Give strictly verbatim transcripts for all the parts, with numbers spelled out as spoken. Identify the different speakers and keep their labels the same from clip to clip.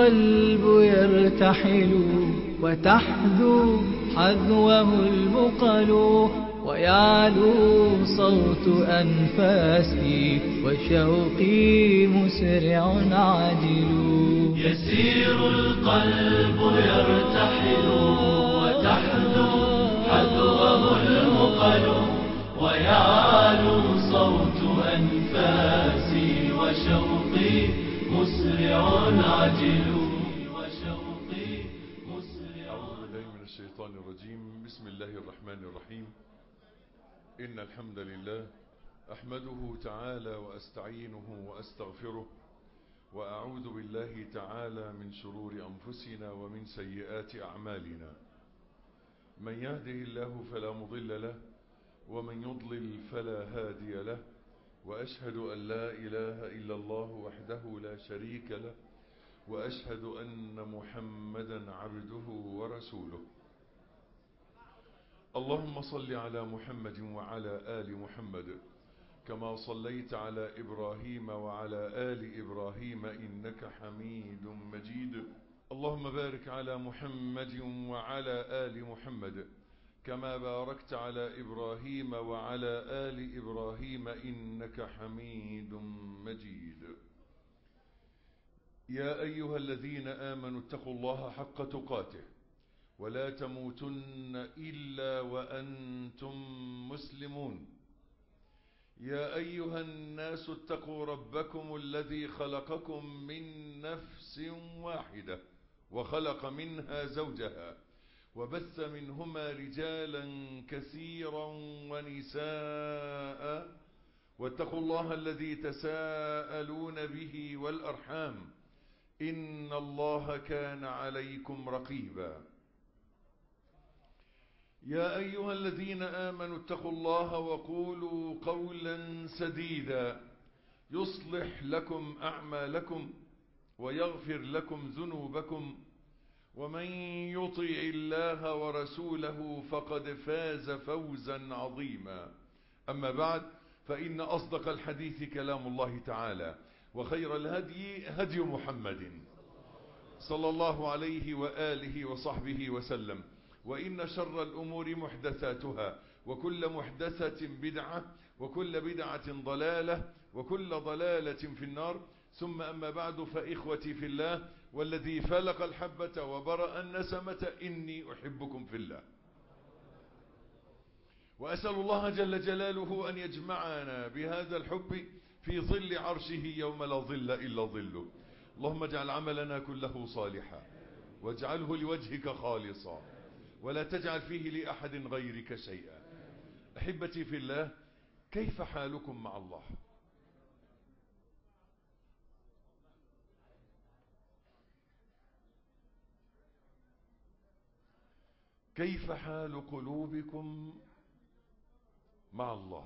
Speaker 1: القلب يرتحل وتحذو حذوه البقل ويعلو صوت أنفاسي وشوقي مسرع عاجل.
Speaker 2: يسير القلب يرتحل وتحذو حذوه البقل ويعلو صوت أنفاسي وشوقي مسرع عاجل. وشوقي مسرع.
Speaker 3: أعوذ بالله من الشيطان الرجيم. بسم الله الرحمن الرحيم. إن الحمد لله أحمده تعالى وأستعينه وأستغفره وأعوذ بالله تعالى من شرور أنفسنا ومن سيئات أعمالنا. من يهده الله فلا مضل له ومن يضلل فلا هادي له، وأشهد أن لا إله إلا الله وحده لا شريك له، وأشهد أن محمدا عبده ورسوله. اللهم صل على محمد وعلى آل محمد كما صليت على إبراهيم وعلى آل إبراهيم إنك حميد مجيد. اللهم بارك على محمد وعلى آل محمد كما باركت على إبراهيم وعلى آل إبراهيم إنك حميد مجيد. يا أيها الذين آمنوا اتقوا الله حق تقاته ولا تموتن إلا وأنتم مسلمون. يا أيها الناس اتقوا ربكم الذي خلقكم من نفس واحدة وخلق منها زوجها وبث منهما رجالا كثيرا ونساء، واتقوا الله الذي تساءلون به والأرحام إن الله كان عليكم رقيبا. يا أيها الذين آمنوا اتقوا الله وقولوا قولا سديدا يصلح لكم أعمالكم ويغفر لكم ذنوبكم، ومن يطع الله ورسوله فقد فاز فوزا عظيما. أما بعد، فإن أصدق الحديث كلام الله تعالى، وخير الهدي هدي محمد صلى الله عليه وآله وصحبه وسلم، وإن شر الأمور محدثاتها، وكل محدثة بدعة، وكل بدعة ضلالة، وكل ضلالة في النار. ثم أما بعد، فإخوتي في الله والذي فلق الحبة وبرأ النسمة إني أحبكم في الله، وأسأل الله جل جلاله أن يجمعنا بهذا الحب في ظل عرشه يوم لا ظل إلا ظله. اللهم اجعل عملنا كله صالحا واجعله لوجهك خالصا ولا تجعل فيه لأحد غيرك شيئا. أحبتي في الله، كيف حالكم مع الله؟ كيف حال قلوبكم مع الله؟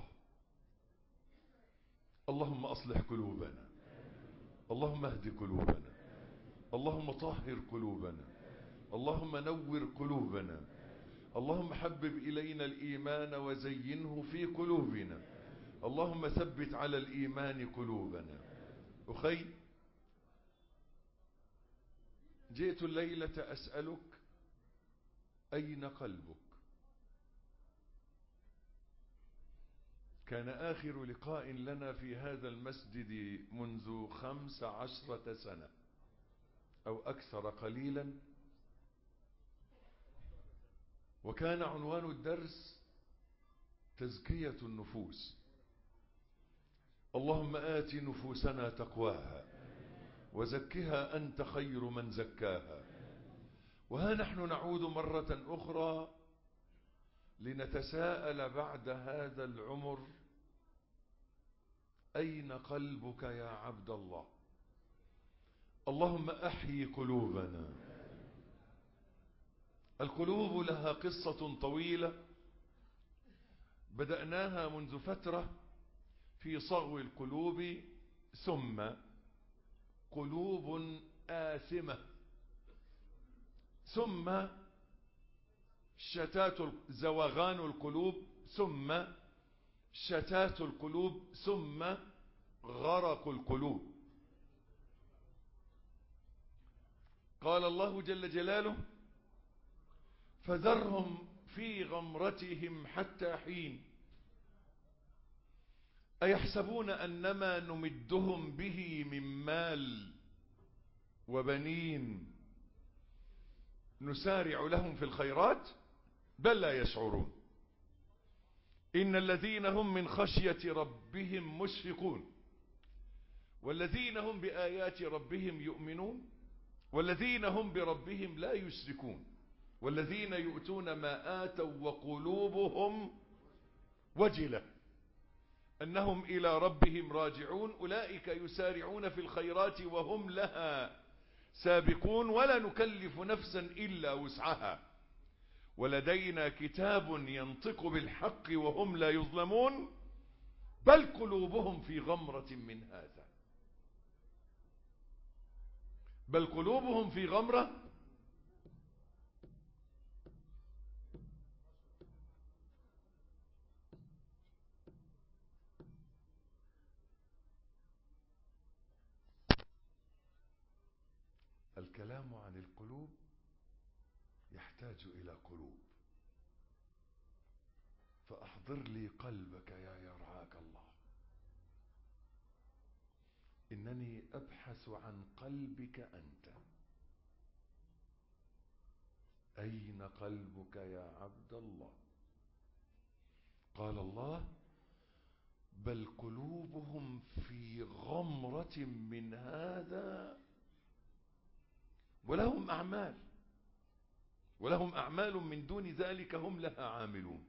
Speaker 3: اللهم أصلح قلوبنا، اللهم اهد قلوبنا، اللهم طهر قلوبنا، اللهم نور قلوبنا، اللهم حبب إلينا الإيمان وزينه في قلوبنا، اللهم ثبت على الإيمان قلوبنا. أخي، جئت الليلة أسألك أين قلبك؟ كان آخر لقاء لنا في هذا المسجد منذ خمس عشرة سنة أو أكثر قليلا، وكان عنوان الدرس تزكية النفوس. اللهم آت نفوسنا تقواها وزكها أنت خير من زكاها. وها نحن نعود مرة أخرى لنتساءل بعد هذا العمر: أين قلبك يا عبد الله؟ اللهم أحيي قلوبنا. القلوب لها قصة طويلة بدأناها منذ فترة في صغو القلوب، ثم قلوب آثمة، ثم شتات زوغان القلوب، ثم شتات القلوب، ثم غرق القلوب. قال الله جل جلاله فذرهم في غمرتهم حتى حين أيحسبون أنما نمدهم به من مال وبنين نسارع لهم في الخيرات بل لا يشعرون إن الذين هم من خشية ربهم مشفقون والذين هم بآيات ربهم يؤمنون والذين هم بربهم لا يشركون والذين يؤتون ما آتوا وقلوبهم وجلة أنهم إلى ربهم راجعون أولئك يسارعون في الخيرات وهم لها سابقون ولا نكلف نفسا إلا وسعها ولدينا كتاب ينطق بالحق وهم لا يظلمون بل قلوبهم في غمرة من هذا بل قلوبهم في غمرة الكلام عن القلوب يحتاج إلى قلوب فأحضر لي قلبك يا يرعاك الله إنني أبحث عن قلبك أنت أين قلبك يا عبد الله قال الله بل قلوبهم في غمرة من هذا ولهم أعمال ولهم أعمال من دون ذلك هم لها عاملون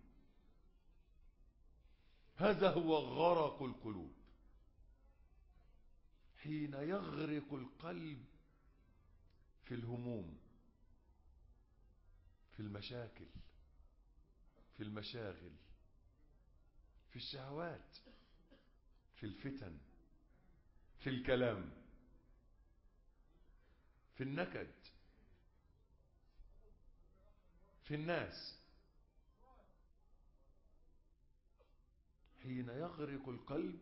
Speaker 3: هذا هو غرق القلوب حين يغرق القلب في الهموم في المشاكل في المشاغل في الشهوات في الفتن في الكلام في النكد في الناس حين يغرق القلب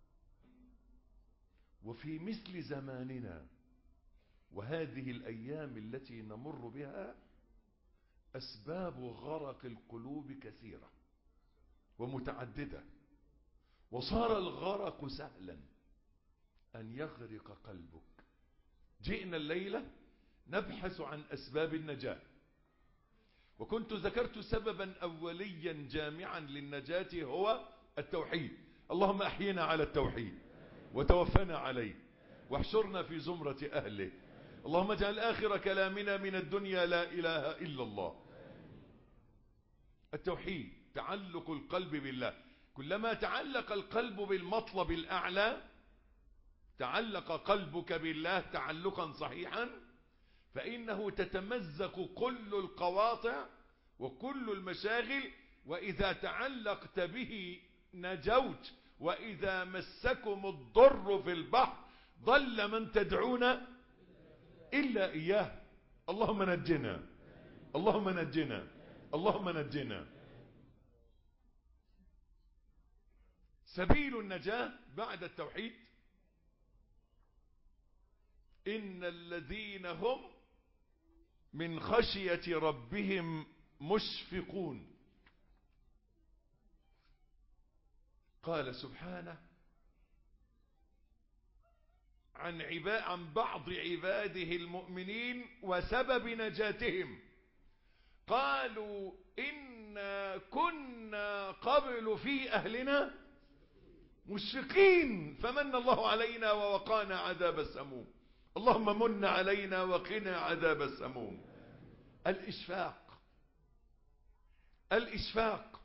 Speaker 3: وفي مثل زماننا وهذه الأيام التي نمر بها أسباب غرق القلوب كثيرة ومتعددة وصار الغرق سهلا أن يغرق قلبك جئنا الليلة نبحث عن أسباب النجاة وكنت ذكرت سببا أوليا جامعا للنجاة هو التوحيد اللهم أحينا على التوحيد وتوفنا عليه واحشرنا في زمرة أهله اللهم اجعل آخر كلامنا من الدنيا لا إله إلا الله التوحيد تعلق القلب بالله كلما تعلق القلب بالمطلب الأعلى تعلق قلبك بالله تعلقا صحيحا فإنه تتمزق كل القواطع وكل المشاغل وإذا تعلقت به نجوت وإذا مسكم الضر في البحر ضل من تدعون إلا إياه اللهم نجنا اللهم نجنا اللهم نجنا سبيل النجاة بعد التوحيد إن الذين هم من خشية ربهم مشفقون قال سبحانه عن, عبا عن بعض عباده المؤمنين وسبب نجاتهم قالوا إنا كنا قبل في أهلنا مشفقين فمن الله علينا ووقانا عذاب السموم اللهم من علينا وقنا عذاب السموم الإشفاق الإشفاق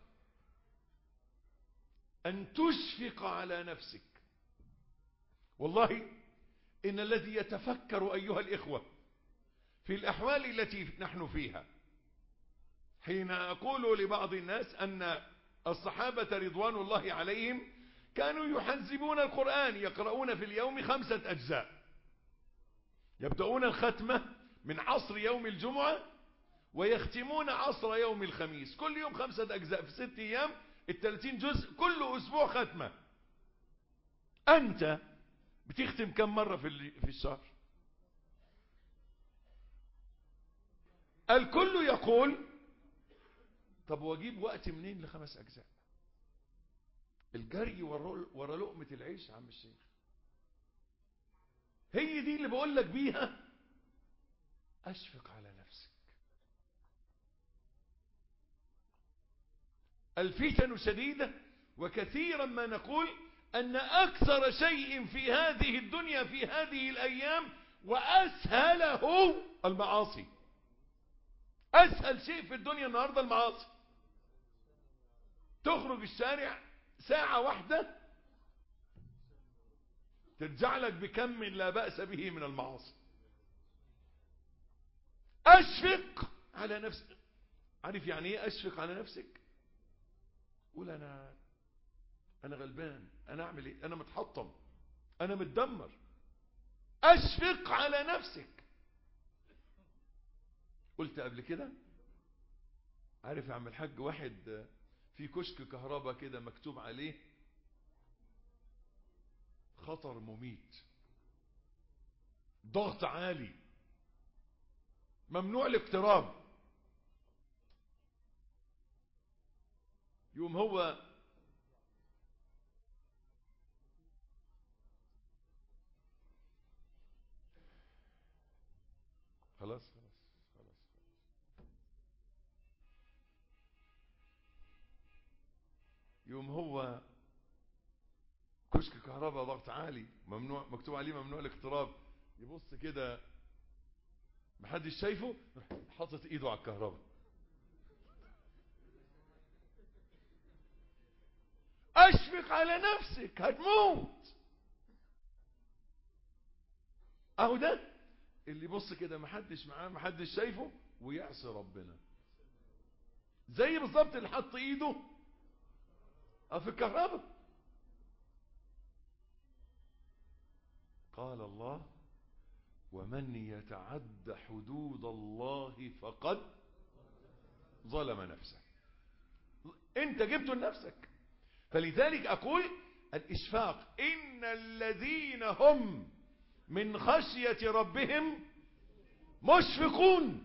Speaker 3: أن تشفق على نفسك والله إن الذي يتفكر أيها الإخوة في الأحوال التي نحن فيها حين أقول لبعض الناس أن الصحابة رضوان الله عليهم كانوا يحزبون القرآن يقرؤون في اليوم خمسة أجزاء يبدأون الختمة من عصر يوم الجمعة ويختمون عصر يوم الخميس كل يوم خمسة أجزاء في ست أيام الثلاثين جزء كل أسبوع ختمة أنت بتختم كم مرة في في الشهر الكل يقول طب واجيب وقت منين لخمس اجزاء؟ الجري ورا لقمة العيش يا عم الشيخ. هي دي اللي بقول لك بيها اشفق على نفسك. الفتن شديدة، وكثيرا ما نقول ان اكثر شيء في هذه الدنيا في هذه الايام واسهله المعاصي. اسهل شيء في الدنيا النهاردة المعاصي. تخرج الشارع ساعة واحدة ترجع لك بكم لا بأس به من المعاصي. اشفق على نفسك. عارف يعني ايه اشفق على نفسك؟ قول انا انا غلبان، انا اعمل ايه، انا متحطم، انا متدمر. اشفق على نفسك. قلت قبل كده، عارف يا عم الحاج، واحد في كشك كهرباء كده مكتوب عليه خطر مميت، ضغط عالي، ممنوع الاقتراب. يوم هو خلاص خلاص خلاص يوم هو كشك كهرباء ضغط عالي ممنوع، مكتوب عليه ممنوع الاقتراب، يبص كده محدش شايفه، حاطط ايده على الكهرباء. اشفق على نفسك، هتموت. اهو ده اللي يبص كده محدش معاه، محدش شايفه، ويعصي ربنا. زي بالظبط اللي حط ايده في الكهرباء. قال الله: ومن يتعد حدود الله فقد ظلم نفسه. انت جبته لنفسك. فلذلك اقول الاشفاق. ان الذين هم من خشية ربهم مشفقون.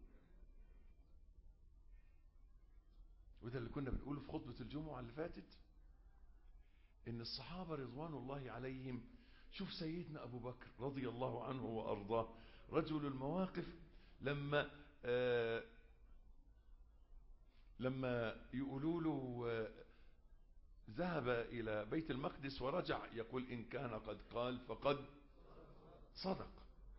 Speaker 3: وده اللي كنا بنقوله في خطبة الجمعة اللي فاتت، ان الصحابة رضوان الله عليهم، شوف سيدنا ابو بكر رضي الله عنه وارضاه، رجل المواقف، لما آه لما يقولوا له آه ذهب الى بيت المقدس ورجع، يقول ان كان قد قال فقد صدق.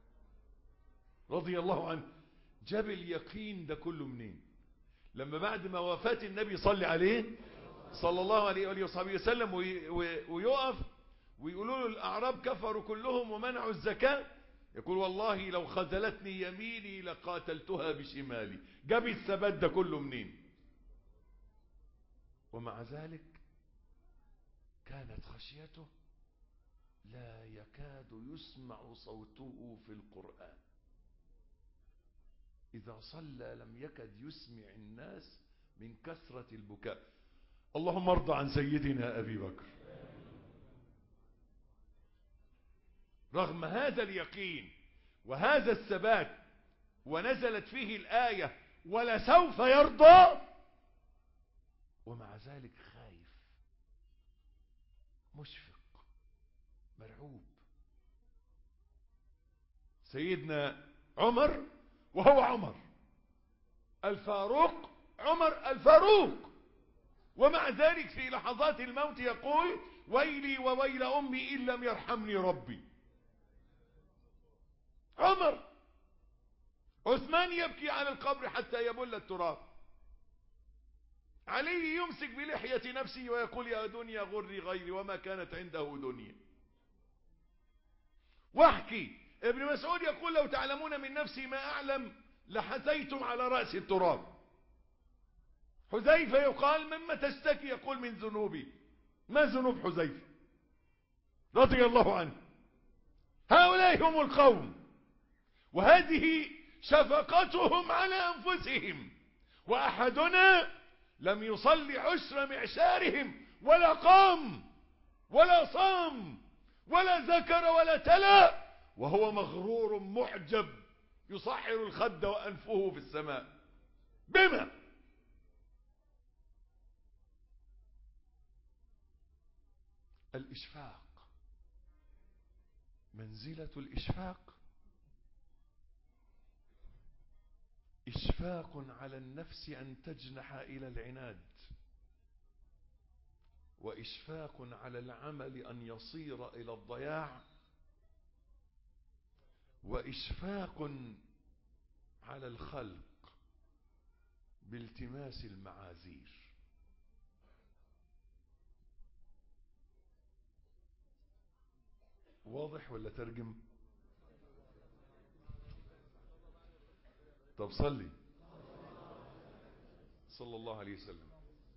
Speaker 3: رضي الله عنه. جاب اليقين ده كله منين؟ لما بعد ما وفاة النبي صلى عليه صلى الله عليه وآله وصحبه وسلم ويقف ويقولوا له الأعراب كفروا كلهم ومنعوا الزكاة، يقول والله لو خذلتني يميني لقاتلتها بشمالي. جاب الثبات ده كله منين؟ ومع ذلك كانت خشيته لا يكاد يسمع صوته في القرآن. إذا صلى لم يكد يسمع الناس من كثرة البكاء. اللهم ارضى عن سيدنا أبي بكر. رغم هذا اليقين وهذا الثبات، ونزلت فيه الآية ولسوف يرضى، ومع ذلك خايف، مشفق، مرعوب. سيدنا عمر وهو عمر الفاروق، عمر الفاروق، ومع ذلك في لحظات الموت يقول ويلي وويل أمي إن لم يرحمني ربي. عمر. عثمان يبكي على القبر حتى يبل التراب. علي يمسك بلحية نفسه ويقول يا دنيا غري غيري وما كانت عنده دنيا. واحكي ابن مسعود يقول لو تعلمون من نفسي ما أعلم لحثيتم على رأس التراب. حذيفة يقال مما تشتكي؟ يقول من ذنوبي. ما ذنوب حذيفة رضي الله عنه؟ هؤلاء هم القوم، وهذه شفقتهم على أنفسهم. وأحدنا لم يصلي عشر معشارهم ولا قام ولا صام ولا ذكر ولا تلا وهو مغرور معجب يصحر الخد وأنفه في السماء. بما الإشفاق، منزلة الإشفاق إشفاق على النفس أن تجنح إلى العناد، وإشفاق على العمل أن يصير إلى الضياع، وإشفاق على الخلق بالتماس المعاذير. واضح ولا ترجم؟ طب صلي صلى الله عليه وسلم.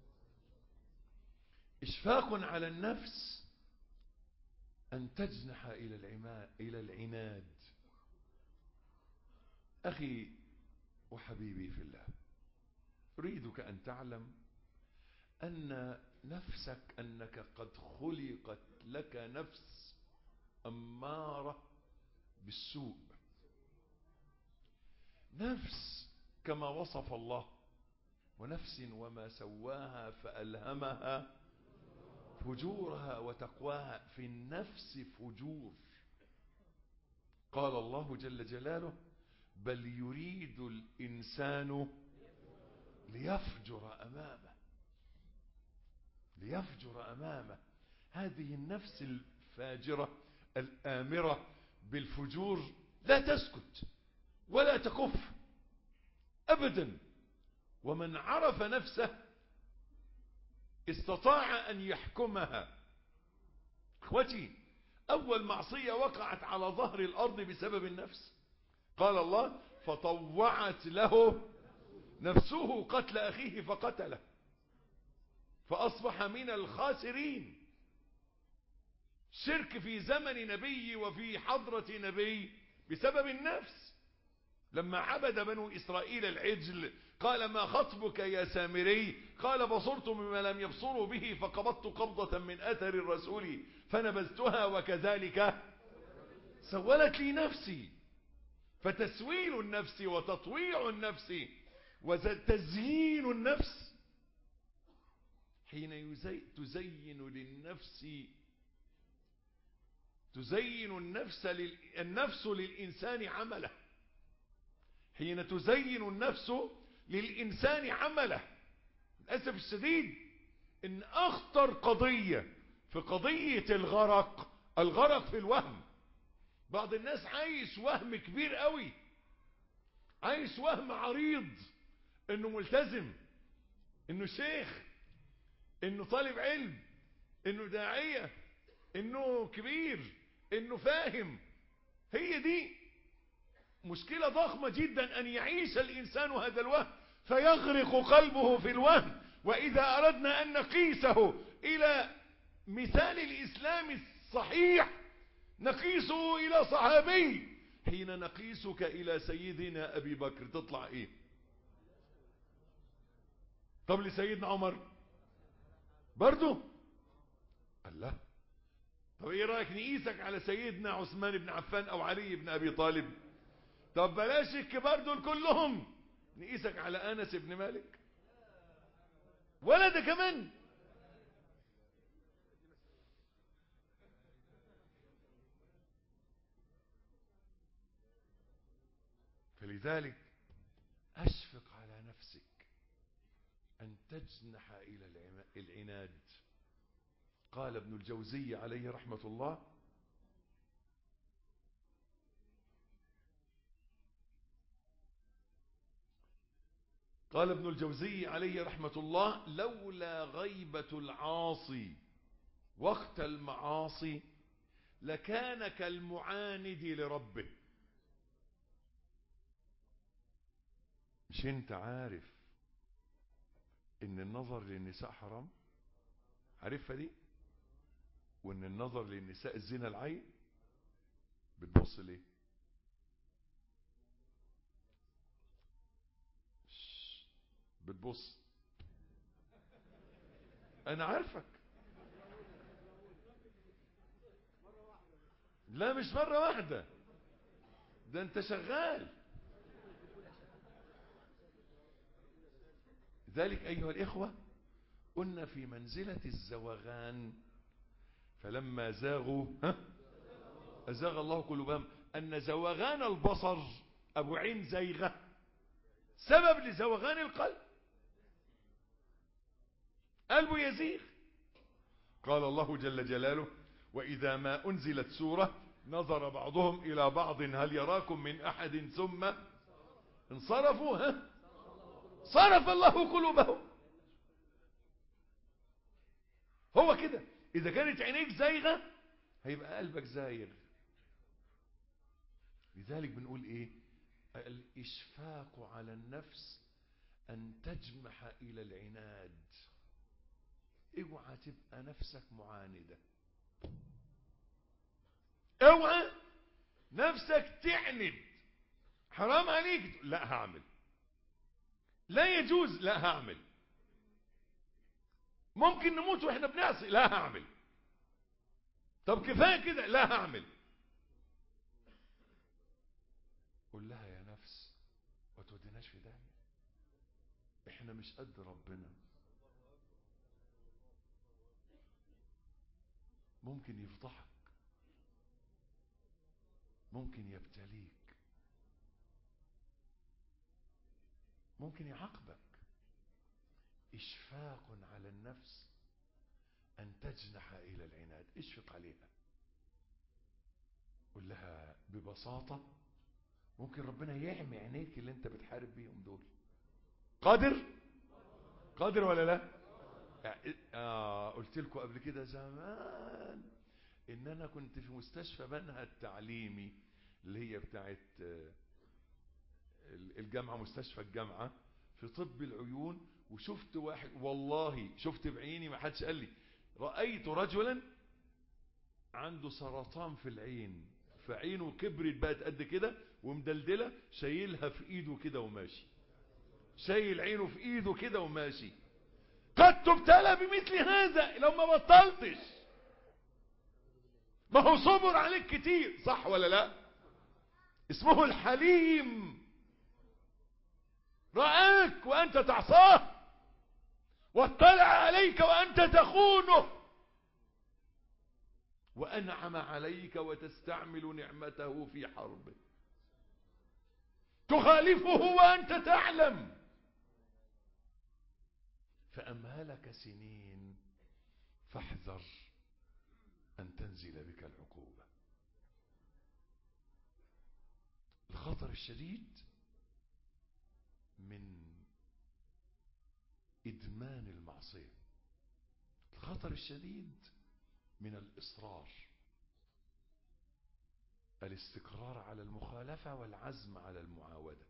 Speaker 3: إشفاق على النفس أن تجنح إلى العماد إلى العناد. أخي وحبيبي في الله، أريدك أن تعلم أن نفسك، أنك قد خلقت لك نفس أمارة بالسوء، نفس كما وصف الله: ونفس وما سواها فألهمها فجورها وتقواها. في النفس فجور. قال الله جل جلاله: بل يريد الإنسان ليفجر أمامه، ليفجر أمامه. هذه النفس الفاجرة الآمرة بالفجور لا تسكت ولا تكف أبدا. ومن عرف نفسه استطاع أن يحكمها. اخوتي، أول معصية وقعت على ظهر الأرض بسبب النفس. قال الله: فطوعت له نفسه قتل أخيه فقتله فأصبح من الخاسرين. شرك في زمن نبي وفي حضرة نبي بسبب النفس. لما عبد بنو إسرائيل العجل قال: ما خطبك يا سامري؟ قال: بصرت بما لم يبصروا به فقبضت قبضة من أثر الرسول فنبذتها وكذلك سولت لي نفسي. فتسويل النفس وتطويع النفس وتزيين النفس حين يزي تزين للنفس تزين النفس لل... النفس للإنسان عمله. حين تزين النفس للإنسان عمله. للأسف الشديد إن أخطر قضية في قضية الغرق الغرق في الوهم. بعض الناس عايش وهم كبير قوي، عايش وهم عريض إنه ملتزم، إنه شيخ، إنه طالب علم، إنه داعية، إنه كبير، إنه فاهم. هي دي مشكلة ضخمة جدا، أن يعيش الإنسان هذا الوهم فيغرق قلبه في الوهم. وإذا أردنا أن نقيسه إلى مثال الإسلام الصحيح نقيسه إلى صحابي. حين نقيسك إلى سيدنا أبي بكر تطلع إيه؟ طب لسيدنا عمر برضو؟ الله. طب إيه رأيك نقيسك على سيدنا عثمان بن عفان أو علي بن أبي طالب؟ طب بلاش الكبار دول كلهم، نقيسك على أنس بن مالك ولا ده كمان؟ فلذلك أشفق على نفسك أن تجنح إلى العناد. قال ابن الجوزي عليه رحمة الله: قال ابن الجوزي عليه رحمة الله: لولا غيبة العاصي وقت المعاصي لكان كالمعاند لربه. مش انت عارف ان النظر للنساء حرام؟ عارفها دي؟ وان النظر للنساء الزنا العين؟ بتبص ليه؟ بتبص. انا عارفك. لا مش مرة واحدة، ده انت شغال. ذلك أيها الإخوة قلنا في منزلة الزوغان فلما زاغوا ها أزاغ الله قلوبهم، أن زوغان البصر أبو عين زيغة سبب لزوغان القلب، قلبه يزيغ. قال الله جل جلاله وإذا ما أنزلت سورة نظر بعضهم إلى بعض هل يراكم من أحد ثم انصرفوا ها صرف الله قلوبهم. هو كده، إذا كانت عينيك زايغة هيبقى قلبك زايغ. لذلك بنقول إيه؟ الإشفاق على النفس أن تجمح إلى العناد. اوعى تبقى نفسك معاندة، اوعى نفسك تعند. حرام عليك، لا هعمل. لا يجوز، لا هعمل. ممكن نموت واحنا بنعصي، لا هعمل. طب كفاية كده، لا هعمل. قل لها يا نفس ما توديناش في داهية، احنا مش قد ربنا. ممكن يفضحك، ممكن يبتليك، ممكن يعاقبك. إشفاق على النفس أن تجنح إلى العناد. اشفق عليها، قل لها ببساطة ممكن ربنا يعمي عينيك اللي انت بتحارب بيهم دول. قادر قادر ولا لا؟ آه قلت لكم قبل كده زمان ان انا كنت في مستشفى بنها التعليمي اللي هي بتاعت الجامعة، مستشفى الجامعة في طب العيون، وشفت واحد والله شفت بعيني، ما حدش قال لي، رأيت رجلا عنده سرطان في العين، فعينه كبرت بقت قد كده ومدلدلة، شايلها في ايده كده وماشي، شايل عينه في ايده كده وماشي. قد تبتلى بمثل هذا لو ما بطلتش. ما هو صبر عليك كتير، صح ولا لا؟ اسمه الحليم. رآك وأنت تعصاه، واطلع عليك وأنت تخونه، وأنعم عليك وتستعمل نعمته في حربه، تخالفه وأنت تعلم، فأمهلك سنين، فاحذر أن تنزل بك العقوبة. الخطر الشديد من إدمان المعصية، الخطر الشديد من الإصرار، الاستقرار على المخالفة والعزم على المعاودة.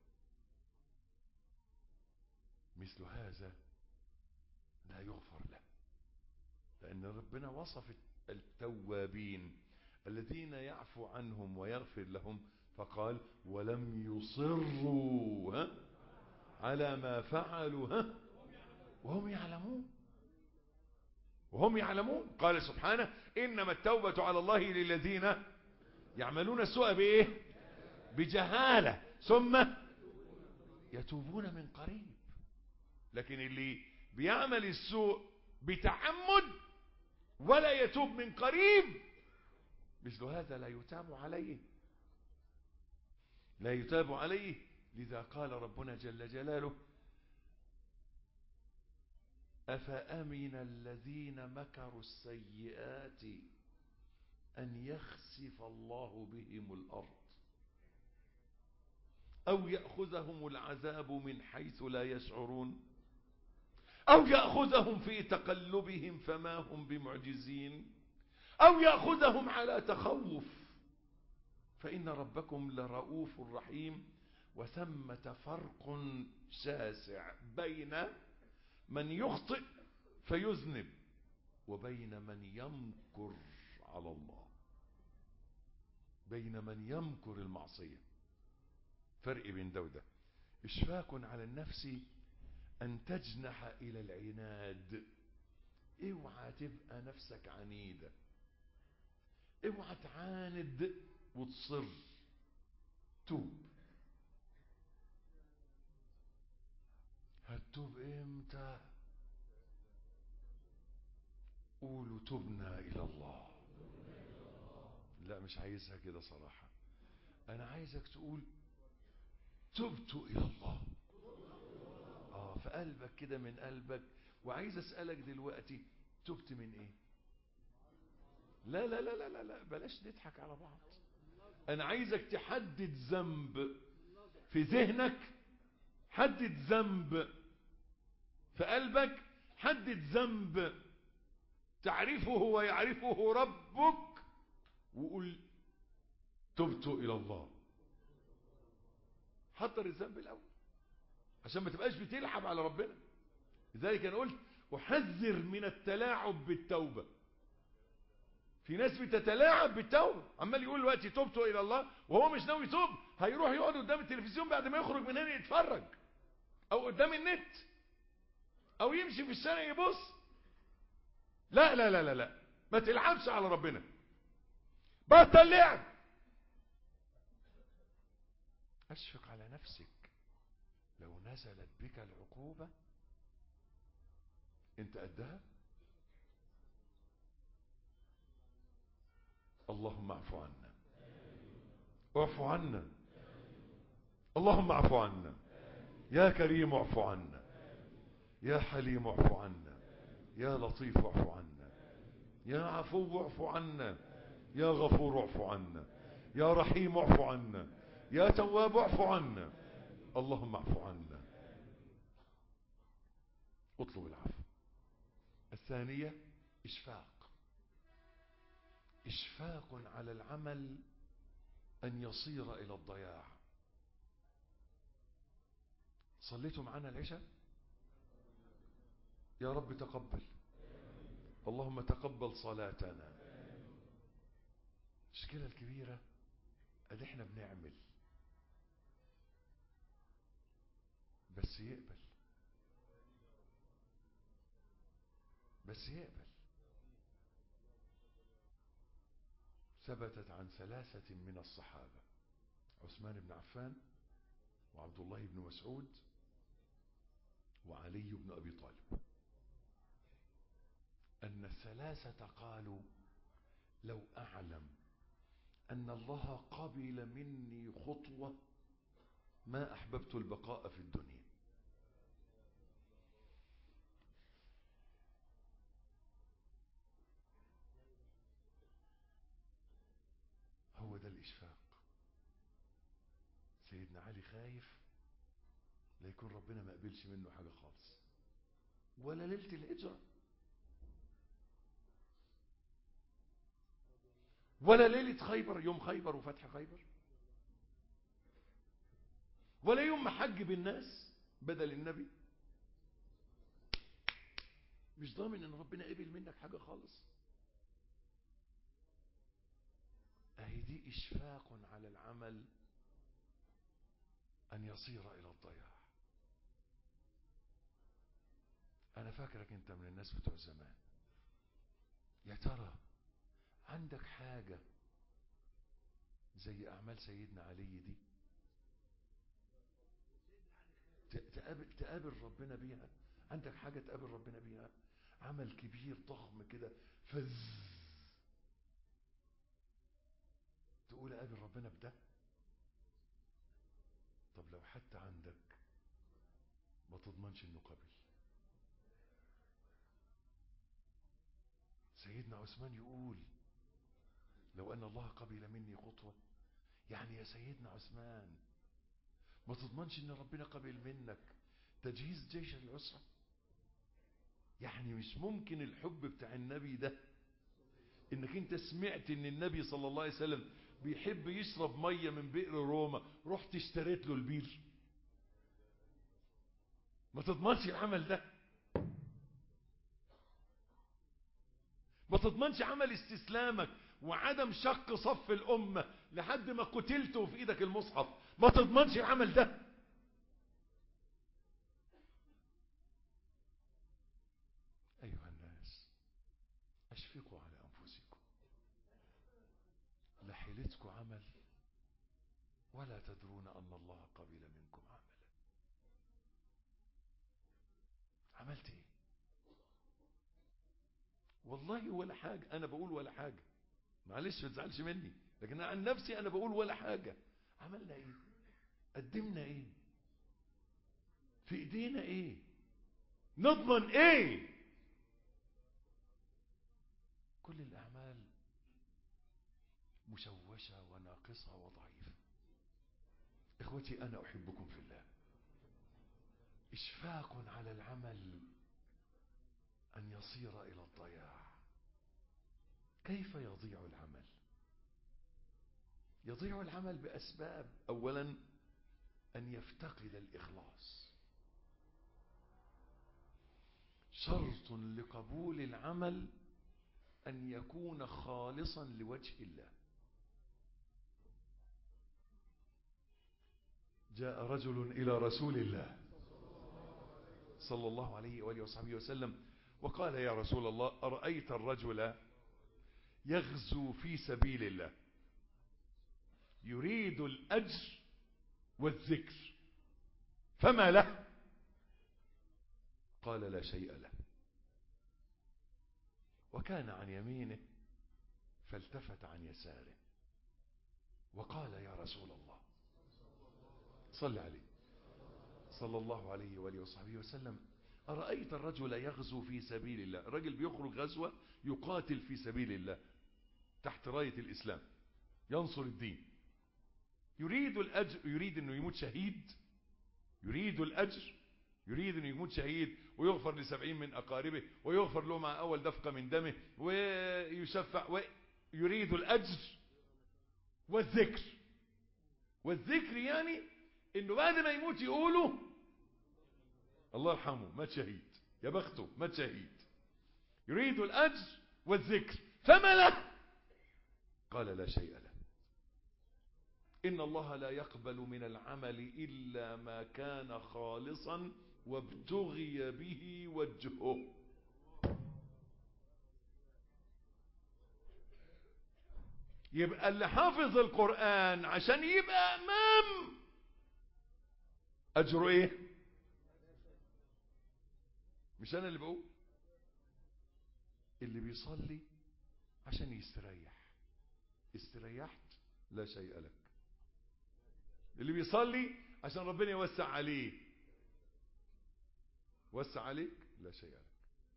Speaker 3: مثل هذا لا يغفر له، لأن ربنا وصف التوابين الذين يعفو عنهم ويغفر لهم، فقال ولم يصروا ها على ما فعلوا ها وهم يعلمون وهم يعلمون. قال سبحانه إنما التوبة على الله للذين يعملون السوء بإيه؟ بجهالة ثم يتوبون من قريب. لكن اللي بيعمل السوء بتعمد ولا يتوب من قريب، مثل هذا لا يتاب عليه، لا يتاب عليه. لذا قال ربنا جل جلاله أفأمن الذين مكروا السيئات أن يخسف الله بهم الأرض أو يأخذهم العذاب من حيث لا يشعرون أو يأخذهم في تقلبهم فما هم بمعجزين أو يأخذهم على تخوف فإن ربكم لرؤوف رحيم. وثمة فرق شاسع بين من يخطئ فيذنب وبين من يمكر على الله، بين من يمكر المعصية، فرق بين ده وده. إشفاق على النفس أن تجنح إلى العناد. اوعى تبقى نفسك عنيدة، اوعى تعاند وتصر. توب، هات هتتوب امتى؟ قولوا تبنا الى الله. لا مش عايزها كده صراحة، انا عايزك تقول تبت الى الله. اه في قلبك كده، من قلبك. وعايز اسألك دلوقتي، تبت من ايه؟ لا لا لا لا لا بلاش نضحك على بعض. انا عايزك تحدد ذنب في ذهنك، حدد ذنب في قلبك، حدد ذنب تعرفه ويعرفه ربك، وقول تبت الى الله. حضر الذنب الاول عشان ما تبقاش بتلعب على ربنا. لذلك انا قلت احذر من التلاعب بالتوبة. في ناس بتتلاعب بالتوبة، عمال يقول دلوقتي تبت الى الله وهو مش ناوي يتوب. هيروح يقعد قدام التلفزيون بعد ما يخرج من هنا يتفرج، او قدام النت، او يمشي في الشارع يبص. لا لا لا لا لا ما تلعبش على ربنا، بطل لعب. اشفق على نفسك، لو نزلت بك العقوبة انت قدها. اللهم اعف عنا، اعف عنا، اللهم اعف عنا، يا كريم اعف عنا، يا حليم اعف عنا، يا لطيف اعف عنا، يا عفو اعف عنا، يا غفور اعف عنا، يا رحيم اعف عنا، يا تواب اعف عنا، اللهم اعف عنا. اطلب العفو. الثانية اشفاق، اشفاق على العمل ان يصير الى الضياع. صليتوا معنا العشاء؟ يا رب تقبل، اللهم تقبل صلاتنا. المشكلة الكبيرة ادي احنا بنعمل بس يقبل، بس يقبل. ثبتت عن ثلاثة من الصحابة، عثمان بن عفان وعبد الله بن مسعود وعلي بن أبي طالب، أن الثلاثة قالوا لو أعلم أن الله قبل مني خطوة ما أحببت البقاء في الدنيا. هو ده الإشفاق. سيدنا علي خايف لا يكون ربنا ما قبلش منه حاجة خالص، ولا ليلة الهجرة، ولا ليلة خيبر، يوم خيبر وفتح خيبر، ولا يوم ما حج بالناس بدل النبي. مش ضامن ان ربنا قبل منك حاجة خالص. اهي دي اشفاق على العمل ان يصير الى الضياع. انا فاكرك انت من الناس بتوع زمان. يا ترى عندك حاجة زي اعمال سيدنا علي دي تقابل, تقابل ربنا بيها؟ عندك حاجة تقابل ربنا بيها؟ عمل كبير ضخم كده فز تقول اقابل ربنا بده؟ طب لو حتى عندك ما تضمنش انه قبل. سيدنا عثمان يقول لو ان الله قبل مني خطوة، يعني يا سيدنا عثمان ما تضمنش ان ربنا قبل منك تجهيز جيش العسرة؟ يعني مش ممكن الحب بتاع النبي ده، انك انت سمعت ان النبي صلى الله عليه وسلم بيحب يشرب مية من بئر روما، رحت اشتريت له البير؟ ما تضمنش العمل ده، ما تضمنش عمل استسلامك وعدم شق صف الأمة لحد ما قتلته في ايدك المصحف، ما تضمنش العمل ده. أيها الناس أشفقوا على أنفسكم، لحيلتكم عمل ولا تدرون أن الله قبل منكم عملا. والله ولا حاجة، انا بقول ولا حاجة، معلش ما تزعلش مني، لكن عن نفسي انا بقول ولا حاجة. عملنا ايه؟ قدمنا ايه؟ في ايدينا ايه؟ نضمن ايه؟ كل الاعمال مشوشة وناقصة وضعيفة. اخوتي انا احبكم في الله. اشفاق على العمل ان يصير الى الضياع. كيف يضيع العمل؟ يضيع العمل باسباب. اولا ان يفتقد الاخلاص. شرط لقبول العمل ان يكون خالصا لوجه الله. جاء رجل الى رسول الله صلى الله عليه وآله وصحبه وسلم وقال: يا رسول الله، أرأيت الرجل يغزو في سبيل الله يريد الأجر والذكر فما له؟ قال: لا شيء له. وكان عن يمينه فالتفت عن يساره وقال: يا رسول الله، صل عليه صلى الله عليه وآله وصحبه وسلم، أرأيت الرجل يغزو في سبيل الله، الرجل بيخرج غزوة يقاتل في سبيل الله تحت راية الإسلام، ينصر الدين، يريد الأجر، يريد أنه يموت شهيد، يريد الأجر، يريد أنه يموت شهيد ويغفر لسبعين من أقاربه ويغفر له مع أول دفقة من دمه ويشفع، ويريد الأجر والذكر. والذكر يعني أنه بعد ما يموت يقولوا: الله يرحمه مات شهيد، يا بخته مات شهيد. يريد الأجر والذكر فما له؟ قال: لا شيء له. إن الله لا يقبل من العمل إلا ما كان خالصا وابتغي به وجهه. يبقى اللي حافظ القرآن عشان يبقى أمام أجره إيه؟ مش أنا اللي بقول، اللي بيصلي عشان يستريح، استريحت لا شيء لك. اللي بيصلي عشان ربنا يوسع عليه، وسع عليك لا شيء لك.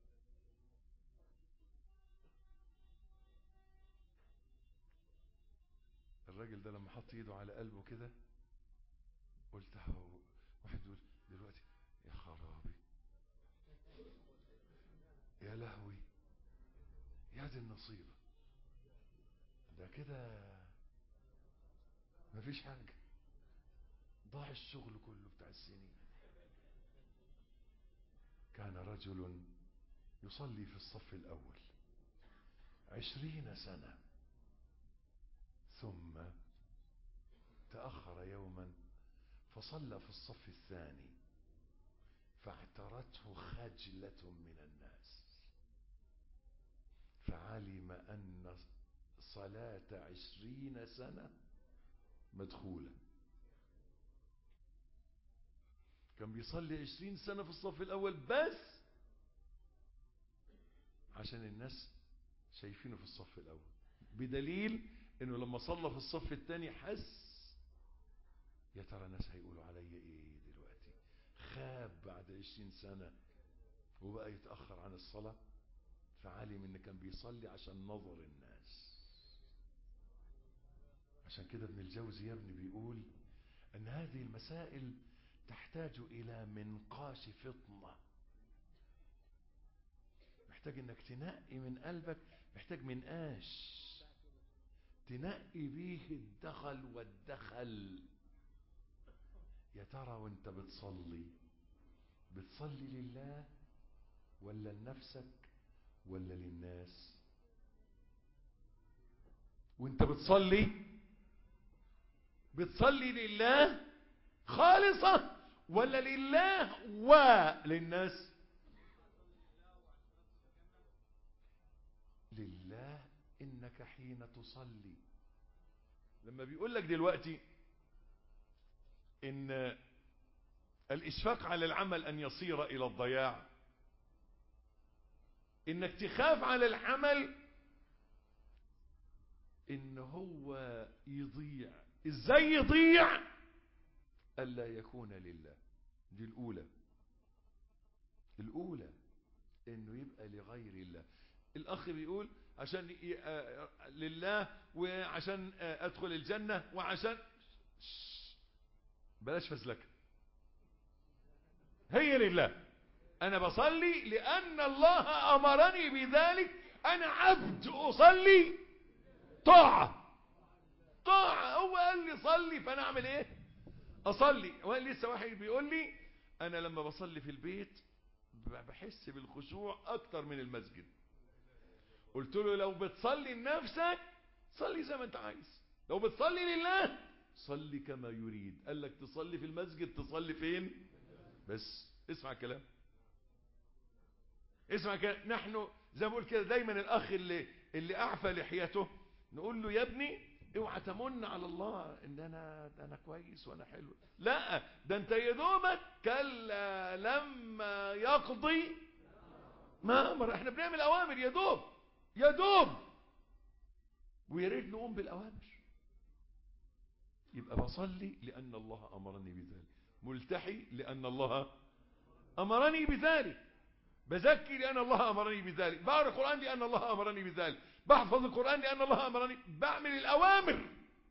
Speaker 3: الراجل ده لما حط ايده على قلبه كده قلت هو واحد يقول دلوقتي: يا خرابي، يا لهوي، يا دي النصيبة، ده كده مفيش حاجة، ضاع الشغل كله بتاع السنين. كان رجل يصلي في الصف الأول عشرين سنة، ثم تأخر يوما فصلى في الصف الثاني فاعترته خجلة من الناس، فعلم أن صلاة عشرين سنة مدخولة. كان بيصلي عشرين سنة في الصف الأول بس عشان الناس شايفينه في الصف الأول، بدليل انه لما صلى في الصف الثاني حس: يا ترى الناس هيقولوا علي ايه دلوقتي؟ خاب بعد عشرين سنة وبقى يتأخر عن الصلاة، فعلم ان كان بيصلي عشان نظر الناس. عشان كده ابن الجوزي يا ابني بيقول ان هذه المسائل تحتاج الى منقاش فطنة، محتاج انك تنقي من قلبك، محتاج منقاش تنقي بيه الدخل والدخل. يا ترى وانت بتصلي بتصلي لله ولا لنفسك ولا للناس؟ وانت بتصلي بتصلي لله خالصة ولا لله وللناس؟ لله. إنك حين تصلي، لما بيقول لك دلوقتي إن الإشفاق على العمل أن يصير إلى الضياع، انك تخاف على العمل ان هو يضيع. ازاي يضيع؟ الا يكون لله. دي الاولى. الاولى انه يبقى لغير الله. الاخ بيقول عشان لله وعشان ادخل الجنة وعشان، بلاش فزلكة، هي لله. انا بصلي لان الله امرني بذلك. انا عبد اصلي طاعة طاعة. هو قال لي صلي فانا اعمل ايه؟ اصلي. وقال لسه واحد بيقول لي انا لما بصلي في البيت بحس بالخشوع اكتر من المسجد. قلت له لو بتصلي لنفسك صلي زي ما انت عايز، لو بتصلي لله صلي كما يريد. قال لك تصلي في المسجد، تصلي فين؟ بس اسمع كلام، اسمع كلام. نحن زي ما بقول كده دايما الاخ اللي اللي اعفى لحيته نقول له يا ابني اوعى تمن على الله ان انا انا كويس وانا حلو. لا، ده انت يا دوبك كلا لما يقضي ما امر. احنا بنعمل اوامر يا دوب يا دوب، ويا ريت نقوم بالاوامر. يبقى بصلي لان الله امرني بذلك، ملتحي لان الله امرني بذلك، بزكي لان الله امرني بذلك، بقرا القران لان الله امرني بذلك، بحفظ القران لان الله امرني، بعمل الاوامر.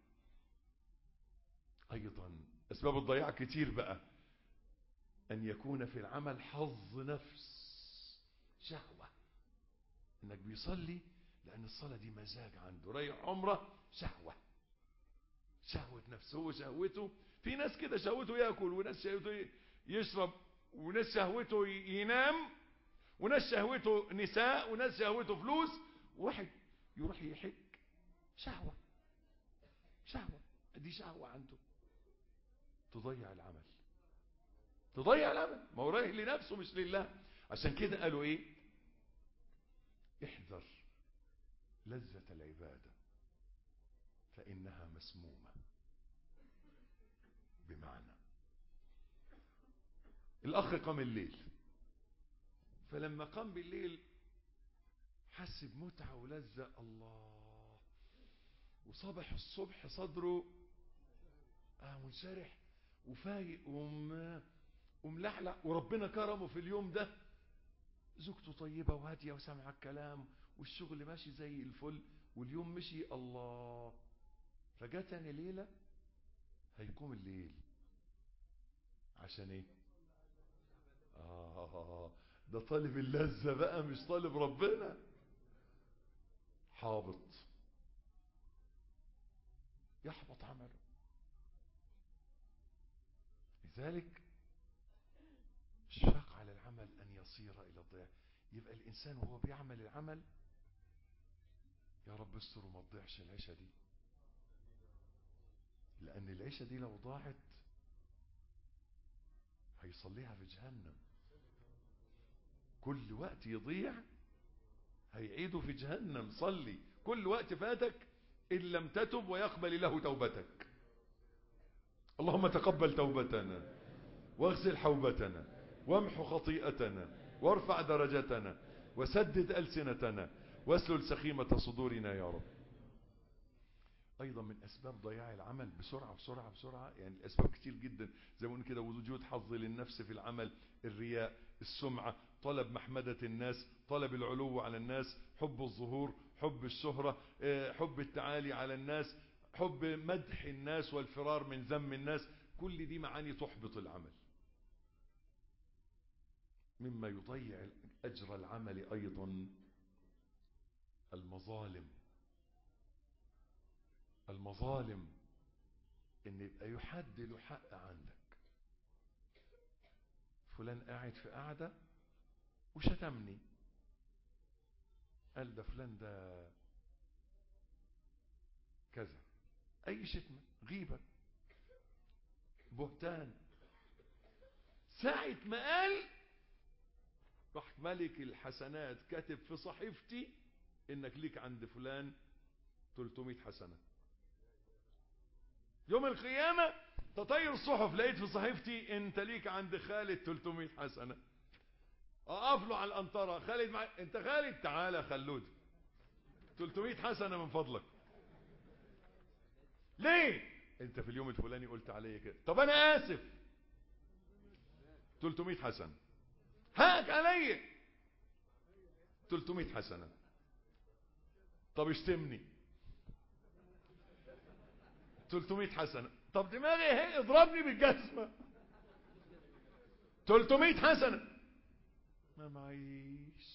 Speaker 3: ايضا اسباب الضياع كتير بقى. ان يكون في العمل حظ نفس، شهوه، انك بيصلي لان الصلاه دي مزاج عنده، رايح عمره شهوه، شهوه نفسه. هو شهوته، في ناس كده شهوته ياكل، وناس شهوته يشرب، وناس شهوته ينام، وناس شهوته نساء، وناس شهوته فلوس. واحد يروح يحج، شهوة شهوة، دي شهوة عنده تضيع العمل، تضيع العمل. ما هو رايح لنفسه مش لله. عشان كده قالوا ايه؟ احذر لذة العبادة فإنها مسمومة. بمعنى الأخ قام الليل، فلما قام بالليل حس بمتعة ولذة، الله، وصبح الصبح صدره آه منشرح وفايق وملحلح، وربنا كرمه في اليوم ده، زوجته طيبة وهادية وسامعة الكلام، والشغل ماشي زي الفل، واليوم مشي، الله. فجاء تاني ليلة هيقوم الليل عشان ايه؟ آه ده طالب اللذة بقى، مش طالب ربنا. حابط، يحبط عمله. لذلك اشفاق على العمل أن يصير إلى الضياع. يبقى الإنسان وهو بيعمل العمل يا رب استر وما تضيعش العيشة دي، لأن العيشة دي لو ضاعت هيصليها في جهنم. كل وقت يضيع هيعيده في جهنم. صلي كل وقت فاتك إن لم تتب ويقبل له توبتك. اللهم تقبل توبتنا واغسل حوبتنا وامحو خطيئتنا وارفع درجتنا وسدد ألسنتنا واسلل سخيمة صدورنا يا رب. أيضا من أسباب ضياع العمل، بسرعة بسرعة بسرعة، يعني الأسباب كتير جدا زي ما قلنا كده، وجود حظ للنفس في العمل، الرياء، السمعة، طلب محمدة الناس، طلب العلو على الناس، حب الظهور، حب الشهرة، حب التعالي على الناس، حب مدح الناس والفرار من ذم الناس. كل دي معاني تحبط العمل. مما يضيع أجر العمل أيضا المظالم. المظالم ان يبقى يحد له حق عندك. فلان قاعد في قاعدة وشتمني، قال ده فلان ده كذا، اي شتمة، غيبة، بهتان. ساعة ما قال راح ملك الحسنات كاتب في صحيفتي انك ليك عند فلان ثلاثمائة حسنة. يوم القيامة تطير الصحف لقيت في صحيفتي انت ليك عند خالد ثلاثمائة حسنة. اقف له على القنطره. خالد مع... انت خالد، تعالى خلود، ثلاثمائة حسنه من فضلك. ليه؟ انت في اليوم الفلاني قلت عليا كده. طب انا اسف، ثلاثمائة حسنه. هاك عليا ثلاثمائة حسنه. طب اشتمني ثلاثمائة حسنه. طب دماغي هي اضربني بالجزمه ثلاثمائة حسنه. ما معيش،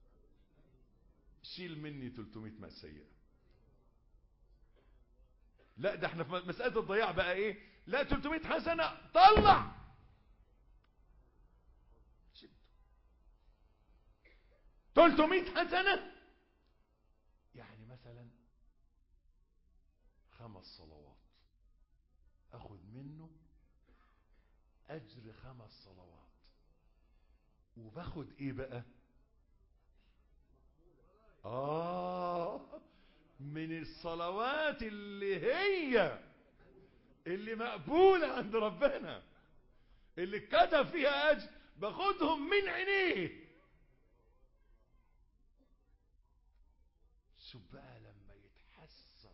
Speaker 3: شيل مني ثلاثمائة سيئه. لا ده احنا في مساله الضياع بقى ايه؟ لا ثلاثمائة حسنه طلع. ثلاثمائة حسنه يعني مثلا خمس صلوات اخذ منه اجر خمس صلوات. وباخد ايه بقى؟ اه من الصلوات اللي هي اللي مقبولة عند ربنا، اللي كتب فيها اجر، باخدهم من عينيه. شوف بقى لما يتحسر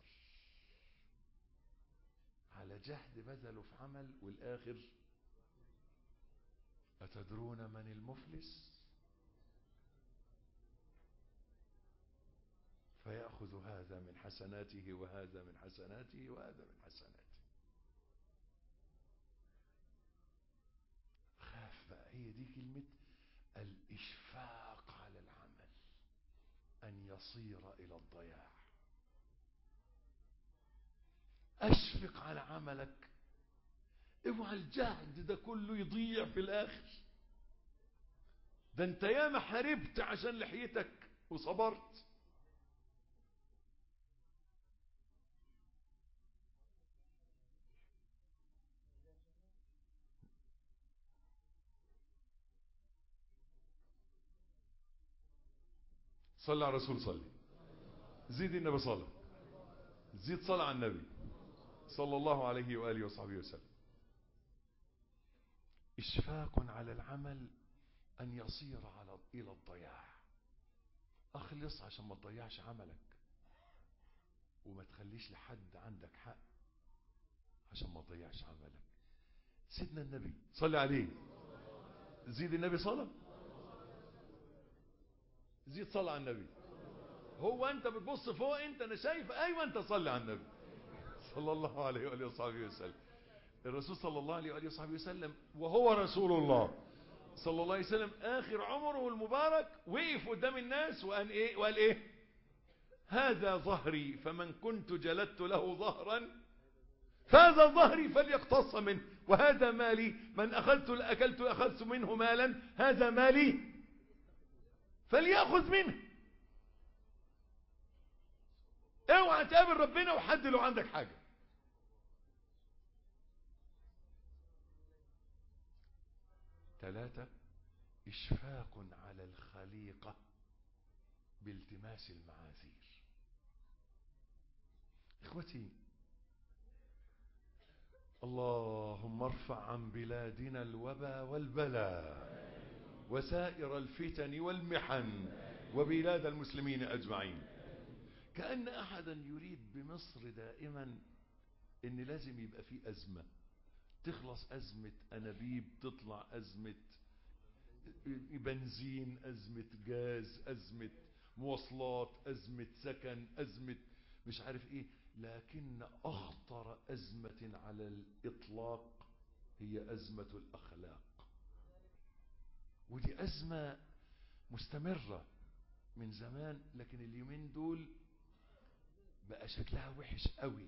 Speaker 3: على جهد بذله في عمل، والاخر أتدرون من المفلس؟ فيأخذ هذا من حسناته وهذا من حسناته وهذا من حسناته. خاف بقى، هي دي كلمة الإشفاق على العمل، أن يصير إلى الضياع. أشفق على عملك، اوعى الجهد ده كله يضيع في الآخر. ده انت ياما حاربت عشان لحيتك وصبرت. صلى على الرسول، صلي، زيد النبي صلى، زيد صلى على النبي صلى الله عليه وآله وصحبه وسلم. إشفاق على العمل أن يصير على إلى الضياع. أخلص عشان ما تضيعش عملك، وما تخليش لحد عندك حق عشان ما تضيعش عملك. سيدنا النبي صلي عليه، زيد النبي صلى، زيد صلى على النبي. هو أنت بتبص فوق أنت أنا شايف؟ أيوة أنت صلي على النبي صلى الله عليه وآله وصحبه وسلم. الرسول صلى الله عليه وآله وصحبه وسلم وهو رسول الله صلى الله عليه وسلم آخر عمره المبارك وقف قدام الناس وقال إيه؟ وقال إيه؟ هذا ظهري فمن كنت جلدت له ظهرا فهذا ظهري فليقتص منه، وهذا مالي من أخذت أكلت أخذت منه مالا هذا مالي فليأخذ منه. اوعى تقابل ربنا وحد لو عندك حاجة. ثلاثة، إشفاق على الخليقة بالتماس المعاذير. إخوتي، اللهم ارفع عن بلادنا الوبا والبلاء وسائر الفتن والمحن وبلاد المسلمين أجمعين. كأن أحدا يريد بمصر دائما إن لازم يبقى فيه أزمة، تخلص أزمة أنابيب، تطلع أزمة بنزين، أزمة غاز، أزمة مواصلات، أزمة سكن، أزمة مش عارف إيه. لكن أخطر أزمة على الإطلاق هي أزمة الأخلاق، ودي أزمة مستمرة من زمان، لكن اليومين دول بقى شكلها وحش قوي.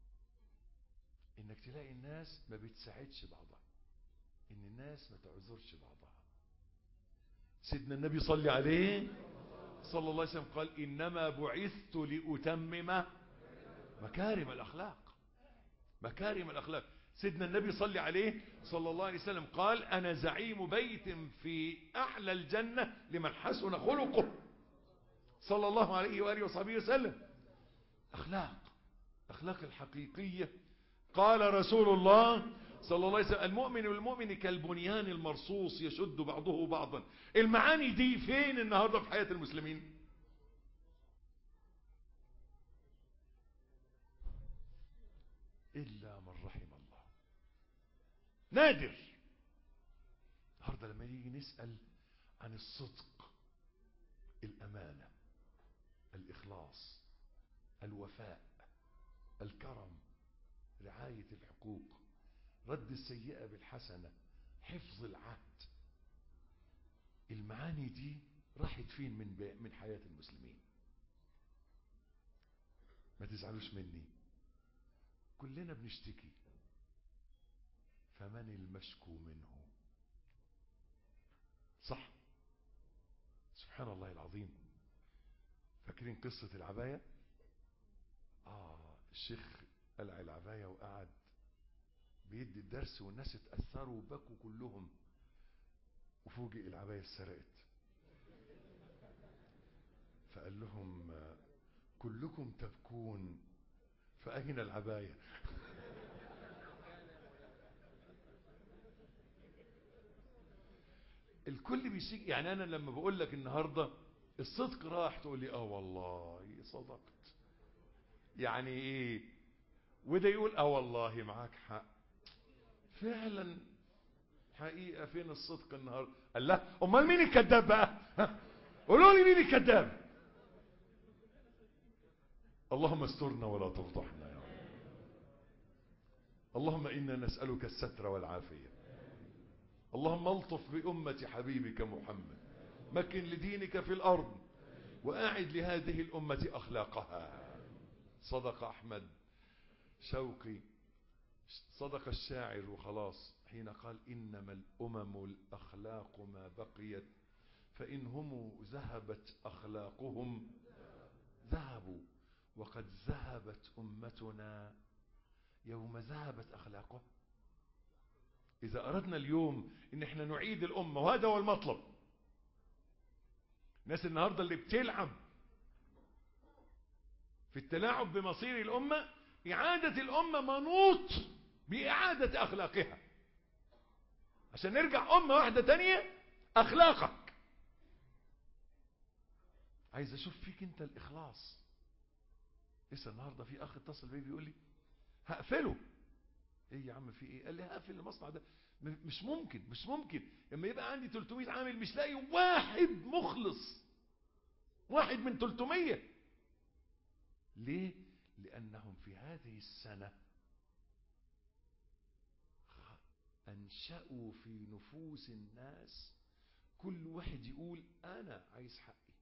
Speaker 3: انك تلاقي الناس ما بتساعدش بعضها، ان الناس ما تعذرش بعضها. سيدنا النبي صلى عليه صلى الله عليه وسلم قال إنما بعثت لأتمم مكارم الأخلاق. مكارم الأخلاق. سيدنا النبي صلى عليه صلى الله عليه وسلم قال أنا زعيم بيت في أعلى الجنة لمن حسن خلقه صلى الله عليه وآله وصحبه وسلم. أخلاق، أخلاق الحقيقية. قال رسول الله صلى الله عليه وسلم المؤمن والمؤمن كالبنيان المرصوص يشد بعضه بعضا. المعاني دي فين النهاردة في حياة المسلمين؟ إلا من رحم الله، نادر. النهاردة لما يجي نسأل عن الصدق، الأمانة، الإخلاص، الوفاء، الكرم، رعاية الحقوق، رد السيئة بالحسنة، حفظ العهد، المعاني دي راحت فين من من حياة المسلمين؟ ما تزعلوش مني، كلنا بنشتكي، فمن المشكو منه؟ صح؟ سبحان الله العظيم. فاكرين قصة العباية؟ آه الشيخ قلع العباية وقعد بيدي الدرس والناس اتأثروا وبكوا كلهم، وفوجئ العباية اتسرقت. فقال لهم كلكم تبكون فأين العباية؟ الكل بيشيك. يعني أنا لما بقول لك النهاردة الصدق راح، تقول لي اه والله صدقت، يعني ايه؟ وده يقول اه والله معاك حق فعلا. حقيقة فين الصدق النهاردة؟ قال لا، امال مين الكذاب بقى؟ قولوا لي مين الكذاب. اللهم استرنا ولا تفضحنا يا رب. اللهم انا نسألك الستر والعافية. اللهم الطف بأمة حبيبك محمد، مكن لدينك في الأرض، وأعد لهذه الأمة أخلاقها. صدق أحمد شوقي، صدق الشاعر وخلاص حين قال إنما الأمم الأخلاق ما بقيت، فإنهم ذهبت أخلاقهم ذهبوا، وقد ذهبت أمتنا يوم ذهبت أخلاقها. إذا أردنا اليوم إن احنا نعيد الأمة، وهذا هو المطلب. الناس النهاردة اللي بتلعب في التلاعب بمصير الأمة، إعادة الأمة منوط بإعادة أخلاقها، عشان نرجع أمة واحدة تانية. أخلاقك، عايز أشوف فيك أنت الإخلاص. لسه النهاردة في أخ اتصل بي بيقول لي هقفله. ايه يا عم في ايه؟ قال لي هقفل المصنع ده. مش ممكن مش ممكن لما يبقى عندي ثلاثمائة عامل مش لاقي واحد مخلص، واحد من ثلاثمائة. ليه؟ لأنهم في هذه السنة أنشأوا في نفوس الناس كل واحد يقول أنا عايز حقي،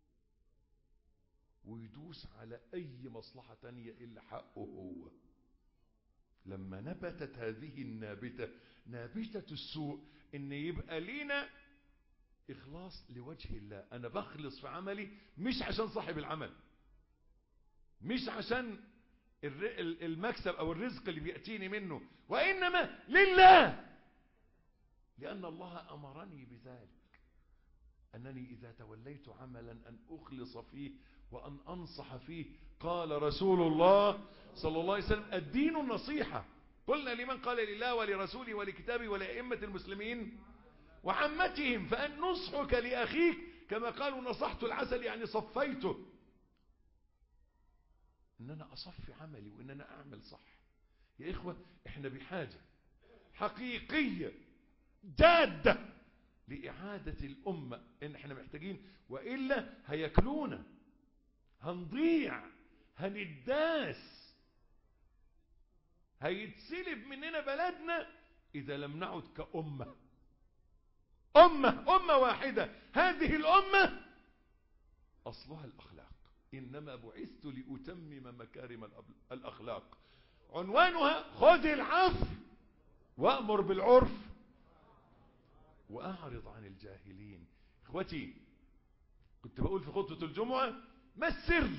Speaker 3: ويدوس على أي مصلحة تانية إلا حقه هو. لما نبتت هذه النابتة، نابتة السوء، إن يبقى لينا إخلاص لوجه الله. أنا بخلص في عملي مش عشان صاحب العمل، مش عشان المكسب أو الرزق اللي بيأتيني منه، وإنما لله، لأن الله أمرني بذلك، أنني إذا توليت عملا أن أخلص فيه وأن أنصح فيه. قال رسول الله صلى الله عليه وسلم الدين النصيحة. قلنا لمن؟ قال لله ولرسوله ولكتابه ولأئمة المسلمين وعامتهم. فأن نصحك لأخيك كما قالوا نصحت العسل، يعني صفيته، ان انا اصفي عملي وان انا اعمل صح. يا اخوة احنا بحاجة حقيقية جادة لإعادة الأمة، ان احنا محتاجين، وإلا هياكلونا، هنضيع، هنداس، هيتسلب مننا بلدنا إذا لم نعد كأمة. أمة أمة واحدة. هذه الأمة أصلها الأخلاق. إنما بعثت لأتمم مكارم الأخلاق. عنوانها خذ العفو وأمر بالعرف وأعرض عن الجاهلين. إخوتي، كنت بقول في خطبة الجمعة ما السر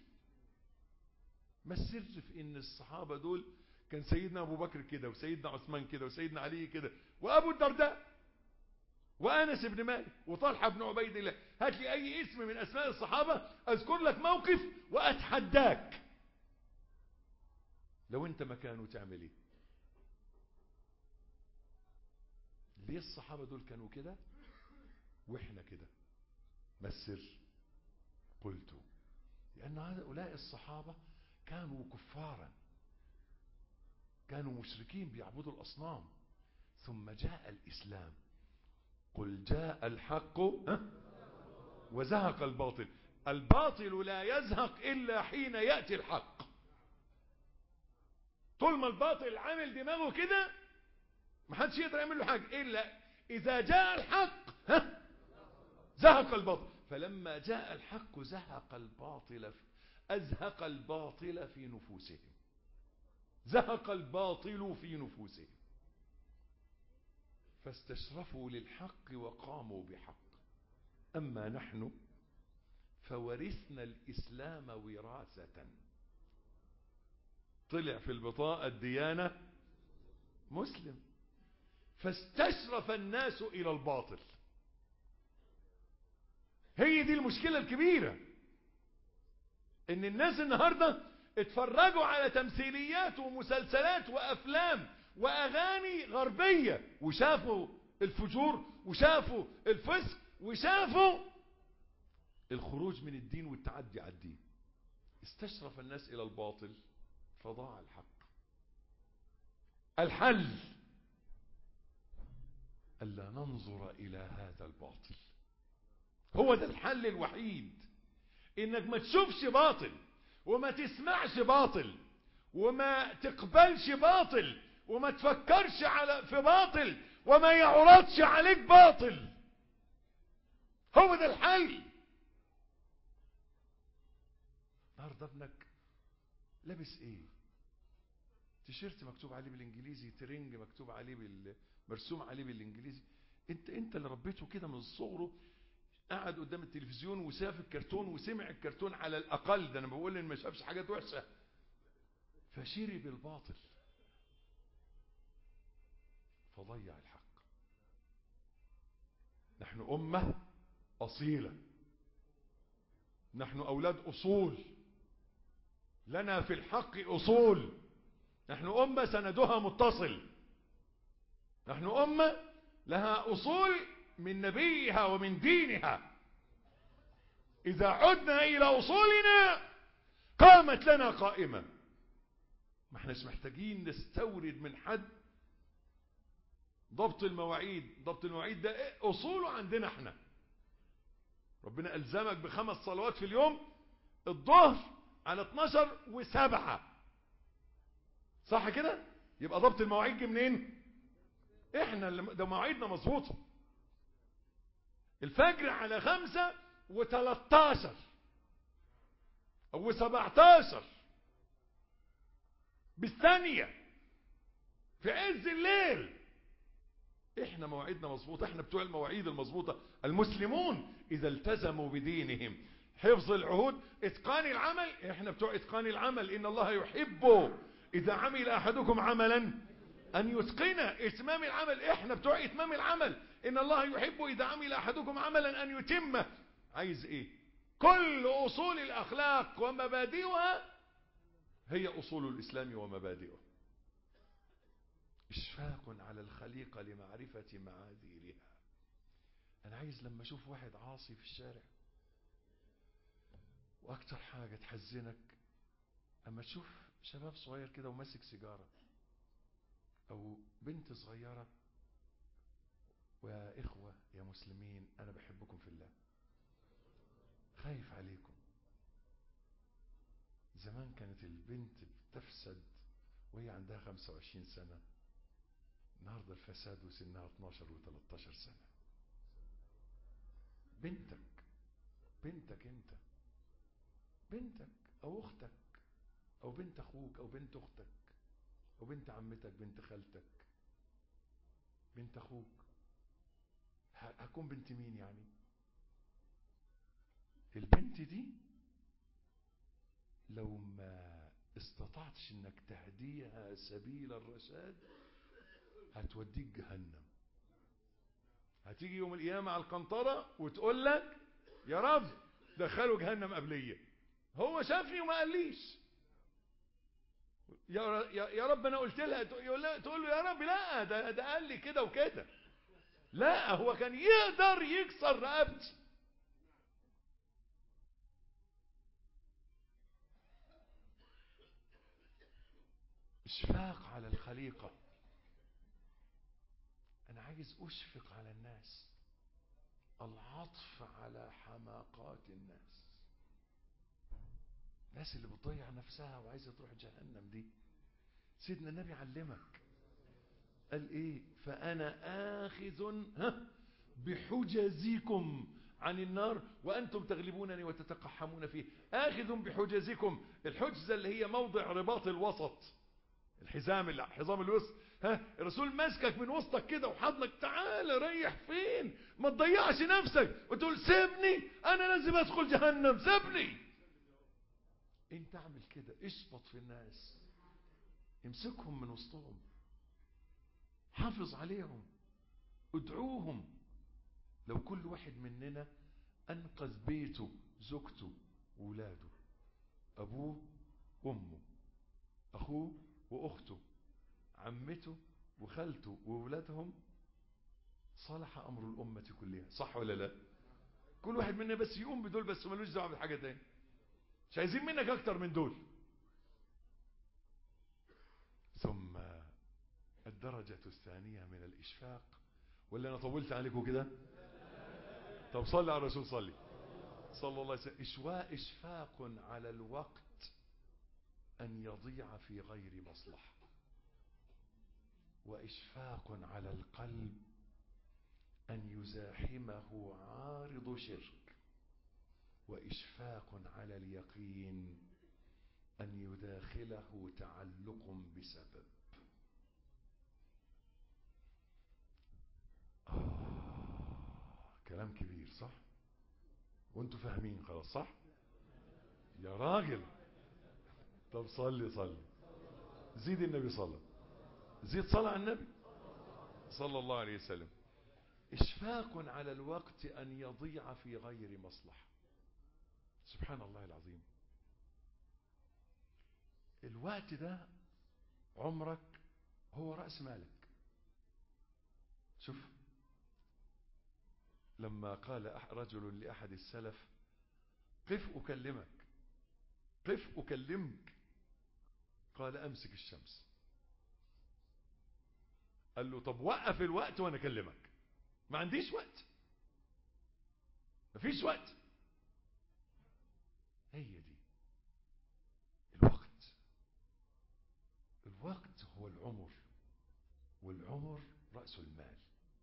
Speaker 3: ما السر في إن الصحابة دول كان سيدنا أبو بكر كده، وسيدنا عثمان كده، وسيدنا علي كده، وأبو الدرداء، وأنس بن مالك، وطلحة بن عبيد الله. هات لي أي اسم من أسماء الصحابة أذكر لك موقف وأتحداك لو أنت مكانه تعمل إيه. ليه الصحابة دول كانوا كده واحنا كده؟ ما السر؟ قلت لأن هؤلاء الصحابة كانوا كفارا، كانوا مشركين بيعبدوا الأصنام، ثم جاء الإسلام. قل جاء الحق وزهق الباطل. الباطل لا يزهق إلا حين يأتي الحق. طول ما الباطل عامل دماغه كده محدش يقدر يعمل له حاجة، إلا إذا جاء الحق زهق الباطل. فلما جاء الحق زهق الباطل، أزهق الباطل في نفوسهم، زهق الباطل في نفوسهم، فاستشرفوا للحق وقاموا بحق. أما نحن فورثنا الإسلام وراثة. طلع في البطاقة الديانة مسلم، فاستشرف الناس إلى الباطل. هي دي المشكلة الكبيرة، ان الناس النهاردة اتفرجوا على تمثيليات ومسلسلات وافلام واغاني غربية، وشافوا الفجور وشافوا الفسق وشافوا الخروج من الدين والتعدي على الدين. استشرف الناس الى الباطل فضاع الحق. الحل ألا ننظر إلى هذا الباطل. هو ده الحل الوحيد، انك ما تشوفش باطل وما تسمعش باطل وما تقبلش باطل وما تفكرش على في باطل وما يعرضش عليك باطل. هو ده الحل. النهارده ابنك لابس ايه؟ تيشيرت مكتوب عليه بالانجليزي، ترنج مكتوب عليه بال... مرسوم عليه بالانجليزي. انت انت اللي ربيته كده من صغره، قعد قدام التلفزيون وشاف الكرتون وسمع الكرتون على الاقل، ده انا بقول ان ما شافش حاجات وحشه، فشرب الباطل فضيع الحق. نحن امه اصيله، نحن اولاد اصول، لنا في الحق اصول، نحن امه سندها متصل، نحن امه لها اصول من نبيها ومن دينها. إذا عدنا إلى أصولنا قامت لنا قائمة. ما احناش محتاجين نستورد من حد ضبط المواعيد. ضبط المواعيد ده إيه؟ أصوله عندنا احنا. ربنا ألزمك بخمس صلوات في اليوم، الظهر على اتناشر وسبعة، صح كده؟ يبقى ضبط المواعيد جه منين؟ احنا اللي ده مواعيدنا مظبوطه. الفجر على خمسة وتلاتاشر او سبعتاشر بالثانية في عز الليل. احنا مواعيدنا مظبوطة، احنا بتوع المواعيد المظبوطة. المسلمون اذا التزموا بدينهم حفظ العهود اتقان العمل، احنا بتوع اتقان العمل. ان الله يحب اذا عمل احدكم عملا ان يتقنه. اتمام العمل، احنا بتوع اتمام العمل. ان الله يحب اذا عمل احدكم عملا ان يتمه. عايز ايه؟ كل اصول الاخلاق ومبادئها هي اصول الاسلام ومبادئه. اشفاق على الخليقة لمعرفة معاذيرها. انا عايز لما اشوف واحد عاصي في الشارع، واكتر حاجة تحزنك اما تشوف شباب صغير كده وماسك سيجارة، او بنت صغيرة. ويا اخوة يا مسلمين، انا بحبكم في الله، خايف عليكم. زمان كانت البنت بتفسد وهي عندها خمسة وعشرين سنة، النهاردة الفساد وسنها اتناشر وتلتاشر سنة. بنتك بنتك انت، بنتك او اختك او بنت اخوك او بنت اختك او بنت عمتك، بنت خالتك، بنت اخوك، هكون بنت مين يعني؟ البنت دي لو ما استطعتش انك تهديها سبيل الرشاد هتوديك جهنم. هتيجي يوم القيامة على القنطرة وتقول لك يا رب دخلوا جهنم قبلية، هو شافني وما قاليش. يا يا رب انا قلت لها، تقول له يا رب لا، ده ده قال لي كده وكده. لا، هو كان يقدر يكسر رقبتي. اشفاق على الخليقة. انا عايز اشفق على الناس، العطف على حماقات الناس، الناس اللي بتضيع نفسها وعايزة تروح جهنم دي. سيدنا النبي علمك قال ايه؟ فانا اخذ بحجزكم عن النار وانتم تغلبونني وتتقحمون فيه. اخذ بحجزكم، الحجزة اللي هي موضع رباط الوسط، الحزام، حزام الوسط. ها، الرسول ماسكك من وسطك كده وحضنك، تعال ريح فين، ما تضيعش نفسك وتقول سيبني انا لازم ادخل جهنم، سيبني. انت اعمل كده، اشبط في الناس، امسكهم من وسطهم، حافظ عليهم، ادعوهم. لو كل واحد مننا انقذ بيته، زوجته، وولاده، ابوه وامه، اخوه واخته، عمته وخالته وولادهم، صلح امر الامه كلها. صح ولا لا؟ كل واحد منا بس يقوم بدول بس، ملوش دعوه بحاجه تاني، مش عايزين منك اكتر من دول. ثم الدرجه الثانيه من الاشفاق، ولا انا طولت عليكم كده؟ طب صلي على الرسول، صلي صلى الله عليه وسلم. إشواء إشفاق على الوقت أن يضيع في غير مصلحة، وإشفاق على القلب أن يزاحمه عارض شرك، وإشفاق على اليقين أن يداخله تعلق بسبب. آه، كلام كبير صح؟ وانتوا فاهمين خلاص صح؟ يا راجل طب صلي صلي، زيد النبي صلى، زيد صلى على النبي صلى الله عليه وسلم. إشفاق على الوقت أن يضيع في غير مصلحة. سبحان الله العظيم، الوقت ده عمرك هو رأس مالك. شوف، لما قال رجل لأحد السلف قف أكلمك، قف أكلمك، قال أمسك الشمس. قال له طب وقف الوقت وأنا أكلمك. ما عنديش وقت، ما فيش وقت. هي دي الوقت. الوقت هو العمر، والعمر رأس المال،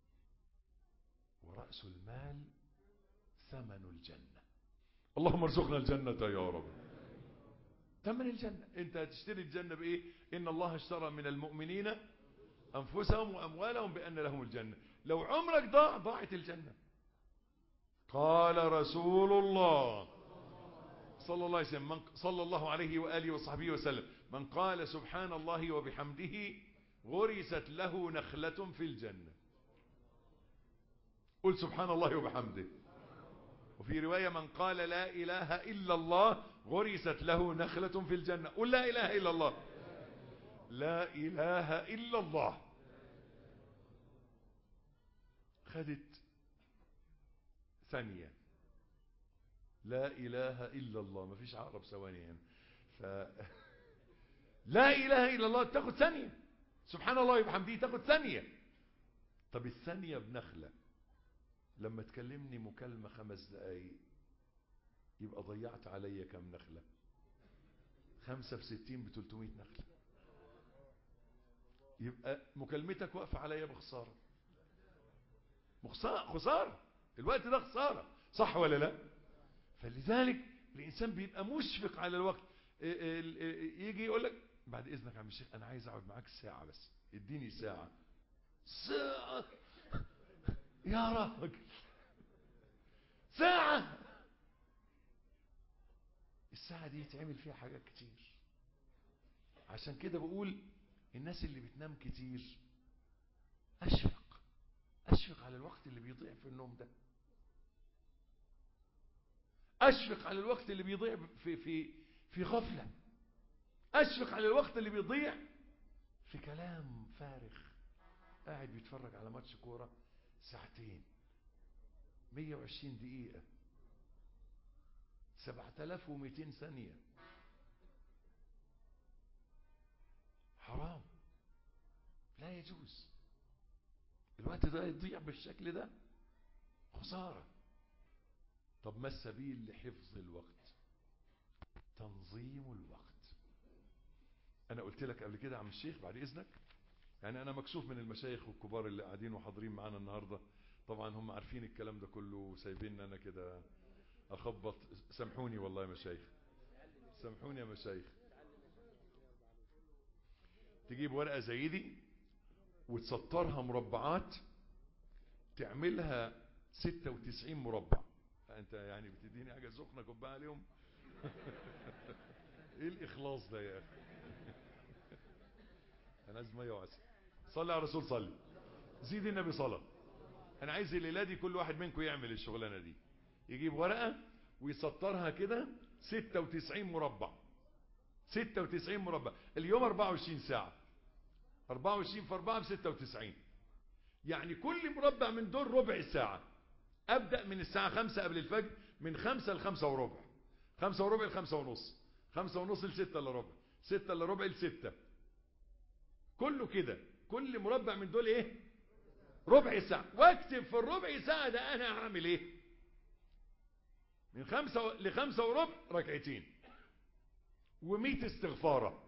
Speaker 3: ورأس المال ثمن الجنة. اللهم ارزقنا الجنة يا رب. ثمن الجنة، انت هتشتري الجنة بايه؟ ان الله اشترى من المؤمنين انفسهم واموالهم بان لهم الجنة. لو عمرك ضاع، ضاعت الجنة. قال رسول الله صلى الله عليه وسلم، صلى الله عليه وآله وصحبه وسلم، من قال سبحان الله وبحمده غرست له نخلة في الجنة. قل سبحان الله وبحمده. وفي رواية من قال لا إله إلا الله غرست له نخلة في الجنة. قل لا إله إلا الله، لا إله إلا الله. خدت ثانية، لا إله إلا الله، ما فيش عقرب ثواني هنا. ف... لا إله إلا الله تاخد ثانية، سبحان الله وبحمده تاخد ثانية. طب الثانية بنخلة، لما تكلمني مكالمة خمس دقايق يبقى ضيعت عليا كم نخلة؟ خمسة في ستين بتلتمية نخلة. يبقى مكالمتك واقفة عليا بخسارة، خسارة خسارة، الوقت ده خسارة. صح ولا لا؟ فلذلك الإنسان بيبقى مشفق على الوقت. يجي يقول لك بعد إذنك يا عم الشيخ أنا عايز أقعد معاك ساعة بس، اديني ساعة. ساعة يا راجل، ساعة؟ الساعة دي يتعمل فيها حاجات كتير. عشان كده بقول الناس اللي بتنام كتير أشفق، أشفق على الوقت اللي بيضيع في النوم ده، أشفق على الوقت اللي بيضيع في في في غفلة، أشفق على الوقت اللي بيضيع في كلام فارغ. قاعد بيتفرج على ماتش كورة ساعتين، مية وعشرين دقيقة، سبعة آلاف ومئتين ثانية. حرام، لا يجوز. الوقت ده يضيع بالشكل ده، خسارة. طب ما السبيل لحفظ الوقت؟ تنظيم الوقت. انا قلت لك قبل كده يا عم الشيخ بعد اذنك، يعني انا مكسوف من المشايخ والكبار اللي قاعدين وحاضرين معانا النهارده، طبعا هم عارفين الكلام ده كله وسايبين انا كده اخبط. سامحوني والله يا مشايخ، سامحوني يا مشايخ. تجيب ورقه زي دي وتسطرها مربعات، تعملها ستة وتسعين مربع. انت يعني بتديني حاجه سخنه كوبايه عليهم؟ ايه الاخلاص ده يا اخي؟ انا عايز ميه وعسل. صلي على الرسول، صلي. زيد النبي صلاه. انا عايز الليله دي كل واحد منكم يعمل الشغلانه دي، يجيب ورقه ويسطرها كده ستة وتسعين مربع. ستة وتسعين مربع. اليوم أربعة وعشرين ساعه، أربعة وعشرين في أربعة ب ستة وتسعين. يعني كل مربع من دول ربع ساعه. ابدأ من الساعة خمسة قبل الفجر، من خمسة لخمسة وربع، خمسة وربع لخمسة ونص، خمسة ونص لستة الا ربع، ستة الا ربع لستة. كله كده، كل مربع من دول ايه؟ ربع ساعة. واكتب في الربع ساعة ده انا هعمل ايه؟ من خمسة لخمسة وربع ركعتين ومية استغفارة.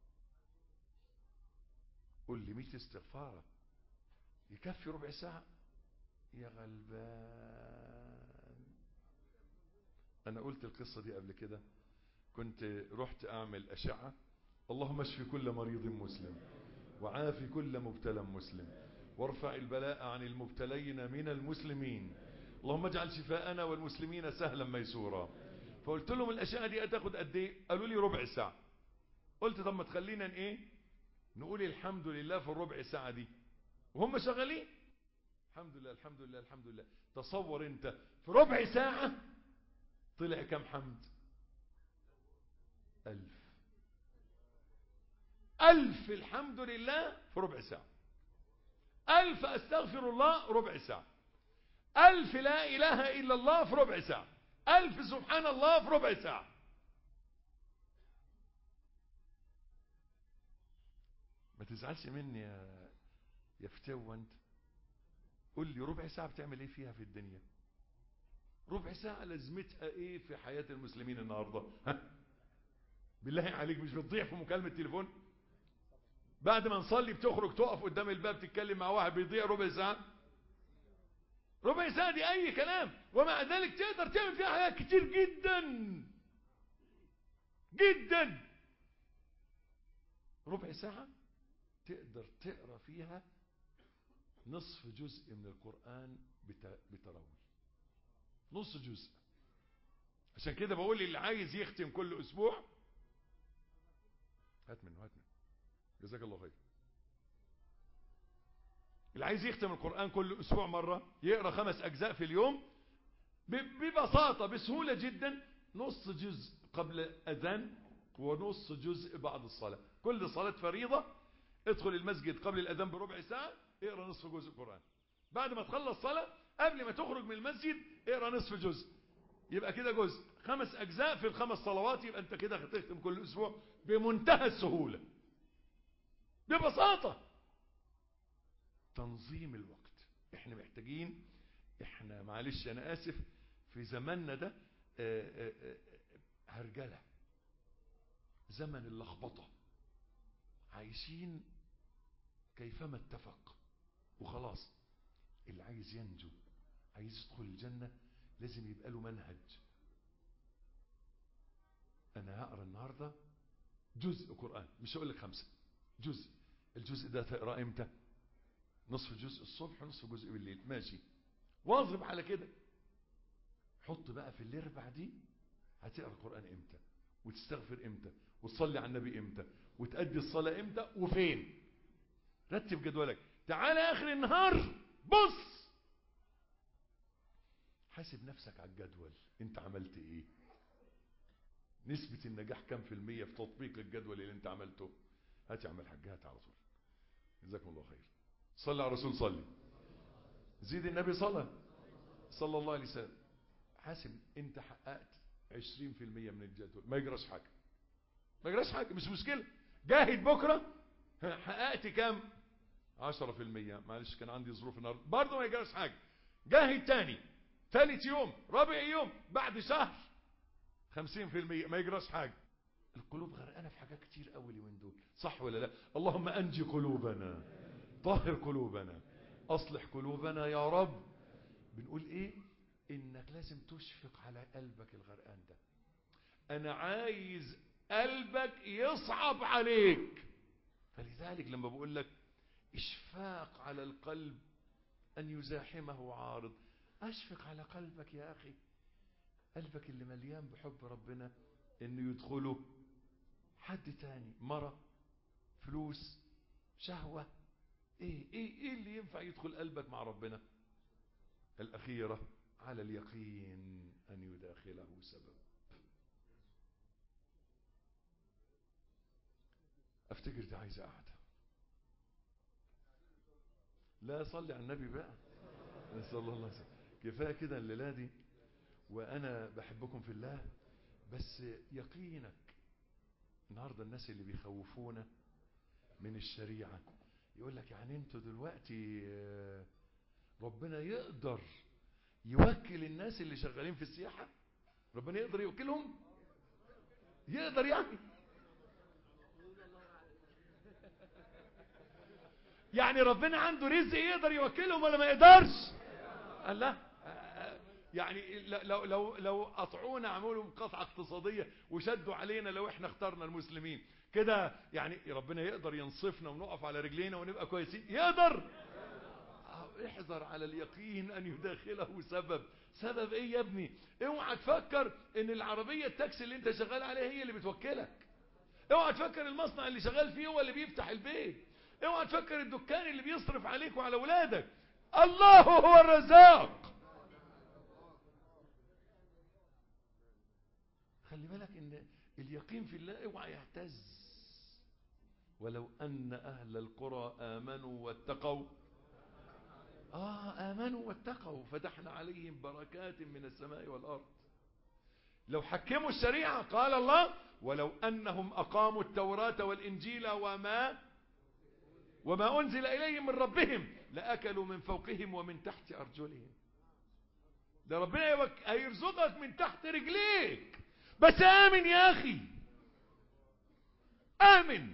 Speaker 3: قول لي مية استغفارة يكفي ربع ساعة؟ يا غلبان. انا قلت القصة دي قبل كده. كنت رحت اعمل اشعة. اللهم اشفي كل مريض مسلم، وعافي كل مبتلى مسلم، وارفع البلاء عن المبتلين من المسلمين. اللهم اجعل شفاءنا والمسلمين سهلا ميسورا. فقلت لهم الاشعة دي هتاخد قد ايه؟ قالوا لي ربع ساعة. قلت طب ما تخلينا ايه نقول الحمد لله في الربع ساعة دي وهم شغالين. الحمد لله الحمد لله الحمد لله. تصور انت في ربع ساعة طلع كم حمد؟ ألف. ألف الحمد لله في ربع ساعة. ألف أستغفر الله ربع ساعة. ألف لا إله إلا الله في ربع ساعة. ألف سبحان الله في ربع ساعة. ما تزعلش مني يا يا فتوى انت. قول لي ربع ساعة بتعمل ايه فيها في الدنيا؟ ربع ساعة لازمتها ايه في حياة المسلمين النهاردة؟ ها؟ بالله عليك مش بتضيع في مكالمة تليفون؟ بعد ما نصلي بتخرج تقف قدام الباب تتكلم مع واحد بيضيع ربع ساعة. ربع ساعة دي اي كلام، ومع ذلك تقدر تعمل فيها حاجات كتير جدا جدا. ربع ساعة تقدر تقرأ فيها نصف جزء من القرآن بتراوي، نص جزء. عشان كده بقول اللي عايز يختم كل اسبوع هات منه هات منه جزاك الله خير. اللي عايز يختم القرآن كل اسبوع مرة يقرأ خمس اجزاء في اليوم ببساطة بسهولة جدا. نص جزء قبل اذان ونص جزء بعد الصلاة. كل صلاة فريضة ادخل المسجد قبل الاذان بربع ساعة اقرأ نصف جزء قرآن. بعد ما تخلص صلاة قبل ما تخرج من المسجد اقرأ نصف جزء. يبقى كده جزء خمس اجزاء في الخمس صلوات. يبقى انت كده هتختم كل اسبوع بمنتهى السهولة ببساطة. تنظيم الوقت. احنا محتاجين، احنا معلش انا اسف في زماننا ده هرجلة، زمن اللخبطة، عايشين كيفما اتفق وخلاص. اللي عايز ينجو عايز يدخل الجنة لازم يبقى له منهج. انا هقرا النهارده جزء قرآن، مش هقول لك خمسة، جزء. الجزء ده تقرا امتى؟ نصف جزء الصبح ونصف جزء بالليل، ماشي. واظب على كده. حط بقى في الاربع دي هتقرا القرآن امتى، وتستغفر امتى، وتصلي على النبي امتى، وتأدي الصلاة امتى وفين. رتب جدولك. تعالى اخر النهار بص حاسب نفسك على الجدول، انت عملت ايه؟ نسبة النجاح كم في المية في تطبيق الجدول اللي انت عملته؟ هات يا عم الحاج هات على طول. جزاكم الله خير. صلي على الرسول، صلي. زيد النبي صلى صلى الله عليه وسلم. حاسب انت حققت عشرين في المية من الجدول، ما يجراش حاجة، ما يجراش حاجة، مش مشكلة. جاهد بكرة حققت كام؟ عشرة في المية، معلش كان عندي ظروف النهارده، برضه ما يجراش حاجة. جاهد تاني، ثالث يوم، رابع يوم، بعد شهر خمسين في المية، ما يجراش حاجة. القلوب غرقانة في حاجات كتير قوي من دول، صح ولا لا؟ اللهم أنجي قلوبنا، طهر قلوبنا، أصلح قلوبنا يا رب. بنقول إيه؟ إنك لازم تشفق على قلبك الغرقان ده. أنا عايز قلبك يصعب عليك. فلذلك لما بقول لك إشفاق على القلب أن يزاحمه عارض، أشفق على قلبك يا أخي، قلبك اللي مليان بحب ربنا إنه يدخله حد تاني، مرة، فلوس، شهوة. إيه إيه إيه اللي ينفع يدخل قلبك مع ربنا؟ الأخيرة على اليقين أن يداخله سبب. أفتكر دي عايزة قاعدة. لا صلي على النبي بقى صلى الله عليه وسلم. كفاية كده الليلة دي، وأنا بحبكم في الله، بس يقينك. النهاردة الناس اللي بيخوفونا من الشريعة يقول لك يعني انتوا دلوقتي ربنا يقدر يوكل الناس اللي شغالين في السياحة؟ ربنا يقدر يوكلهم؟ يقدر يعني يعني ربنا عنده رزق يقدر يوكلهم ولا ما يقدرش؟ قال لا، يعني لو لو لو قطعونا عملوا قطعة اقتصادية وشدوا علينا لو احنا اخترنا المسلمين كده، يعني ربنا يقدر ينصفنا ونقف على رجلينا ونبقى كويسين؟ يقدر. احذر على اليقين ان يداخله سبب. سبب ايه يا ابني؟ اوعى تفكر ان العربية التاكسي اللي انت شغال عليها هي اللي بتوكلك. اوعى تفكر المصنع اللي شغال فيه هو اللي بيفتح البيت. اوعى تفكر الدكان اللي بيصرف عليك وعلى اولادك. الله هو الرزاق. خلي بالك ان اليقين في الله اوعى يهتز. ولو ان اهل القرى امنوا واتقوا اه امنوا واتقوا فتحنا عليهم بركات من السماء والارض. لو حكموا الشريعة قال الله ولو انهم اقاموا التوراة والانجيل وما وما انزل اليهم من ربهم لاكلوا من فوقهم ومن تحت ارجلهم. ده ربنا هيرزقك من تحت رجليك، بس آمن يا أخي، آمن.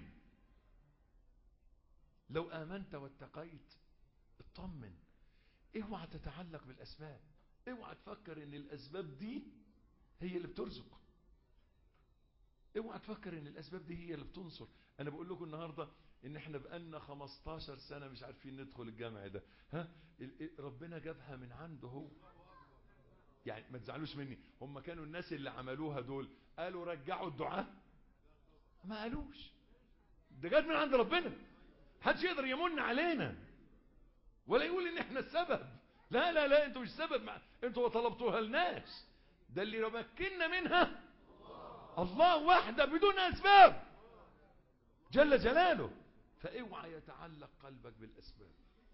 Speaker 3: لو آمنت واتقيت اطمن. اوعى تتعلق بالأسباب، اوعى تفكر ان الأسباب دي هي اللي بترزق، اوعى تفكر ان الأسباب دي هي اللي بتنصر. انا بقول لكم النهاردة ان احنا بقالنا خمستاشر سنة مش عارفين ندخل الجامع ده، ها ربنا جابها من عنده هو. يعني ما تزعلوش مني، هم كانوا الناس اللي عملوها دول قالوا رجعوا الدعاء؟ ما قالوش، ده جات من عند ربنا. محدش يقدر يمن علينا ولا يقول ان احنا السبب. لا لا لا، انتوا مش السبب، انتوا طلبتوها لناس. ده اللي مكننا منها الله وحده بدون اسباب جل جلاله. فاوعى يتعلق قلبك بالاسباب.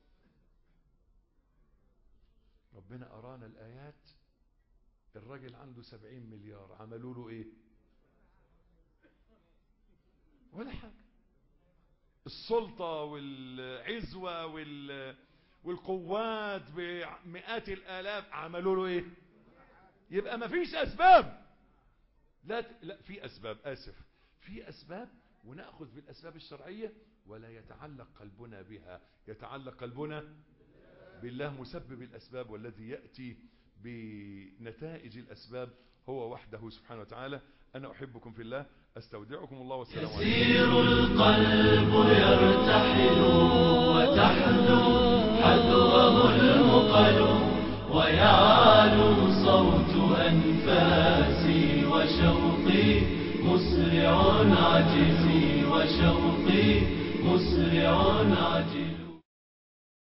Speaker 3: ربنا ارانا الايات. الراجل عنده سبعين مليار، عملوا له ايه؟ ولا حاجة. السلطة والعزوة وال والقوات بمئات الالاف عملوا له ايه؟ يبقى ما فيش اسباب. لا لا في اسباب، اسف، في اسباب ونأخذ بالاسباب الشرعية، ولا يتعلق قلبنا بها، يتعلق قلبنا بالله مسبب الاسباب، والذي يأتي بنتائج الأسباب هو وحده سبحانه وتعالى. أنا أحبكم في الله، أستودعكم الله والسلام عليكم.
Speaker 2: يسير القلب يرتحل وتحدو حذوه المقل، ويعلو صوت أنفاسي وشوقي مسرع عجزي وشوقي مسرع عجزي.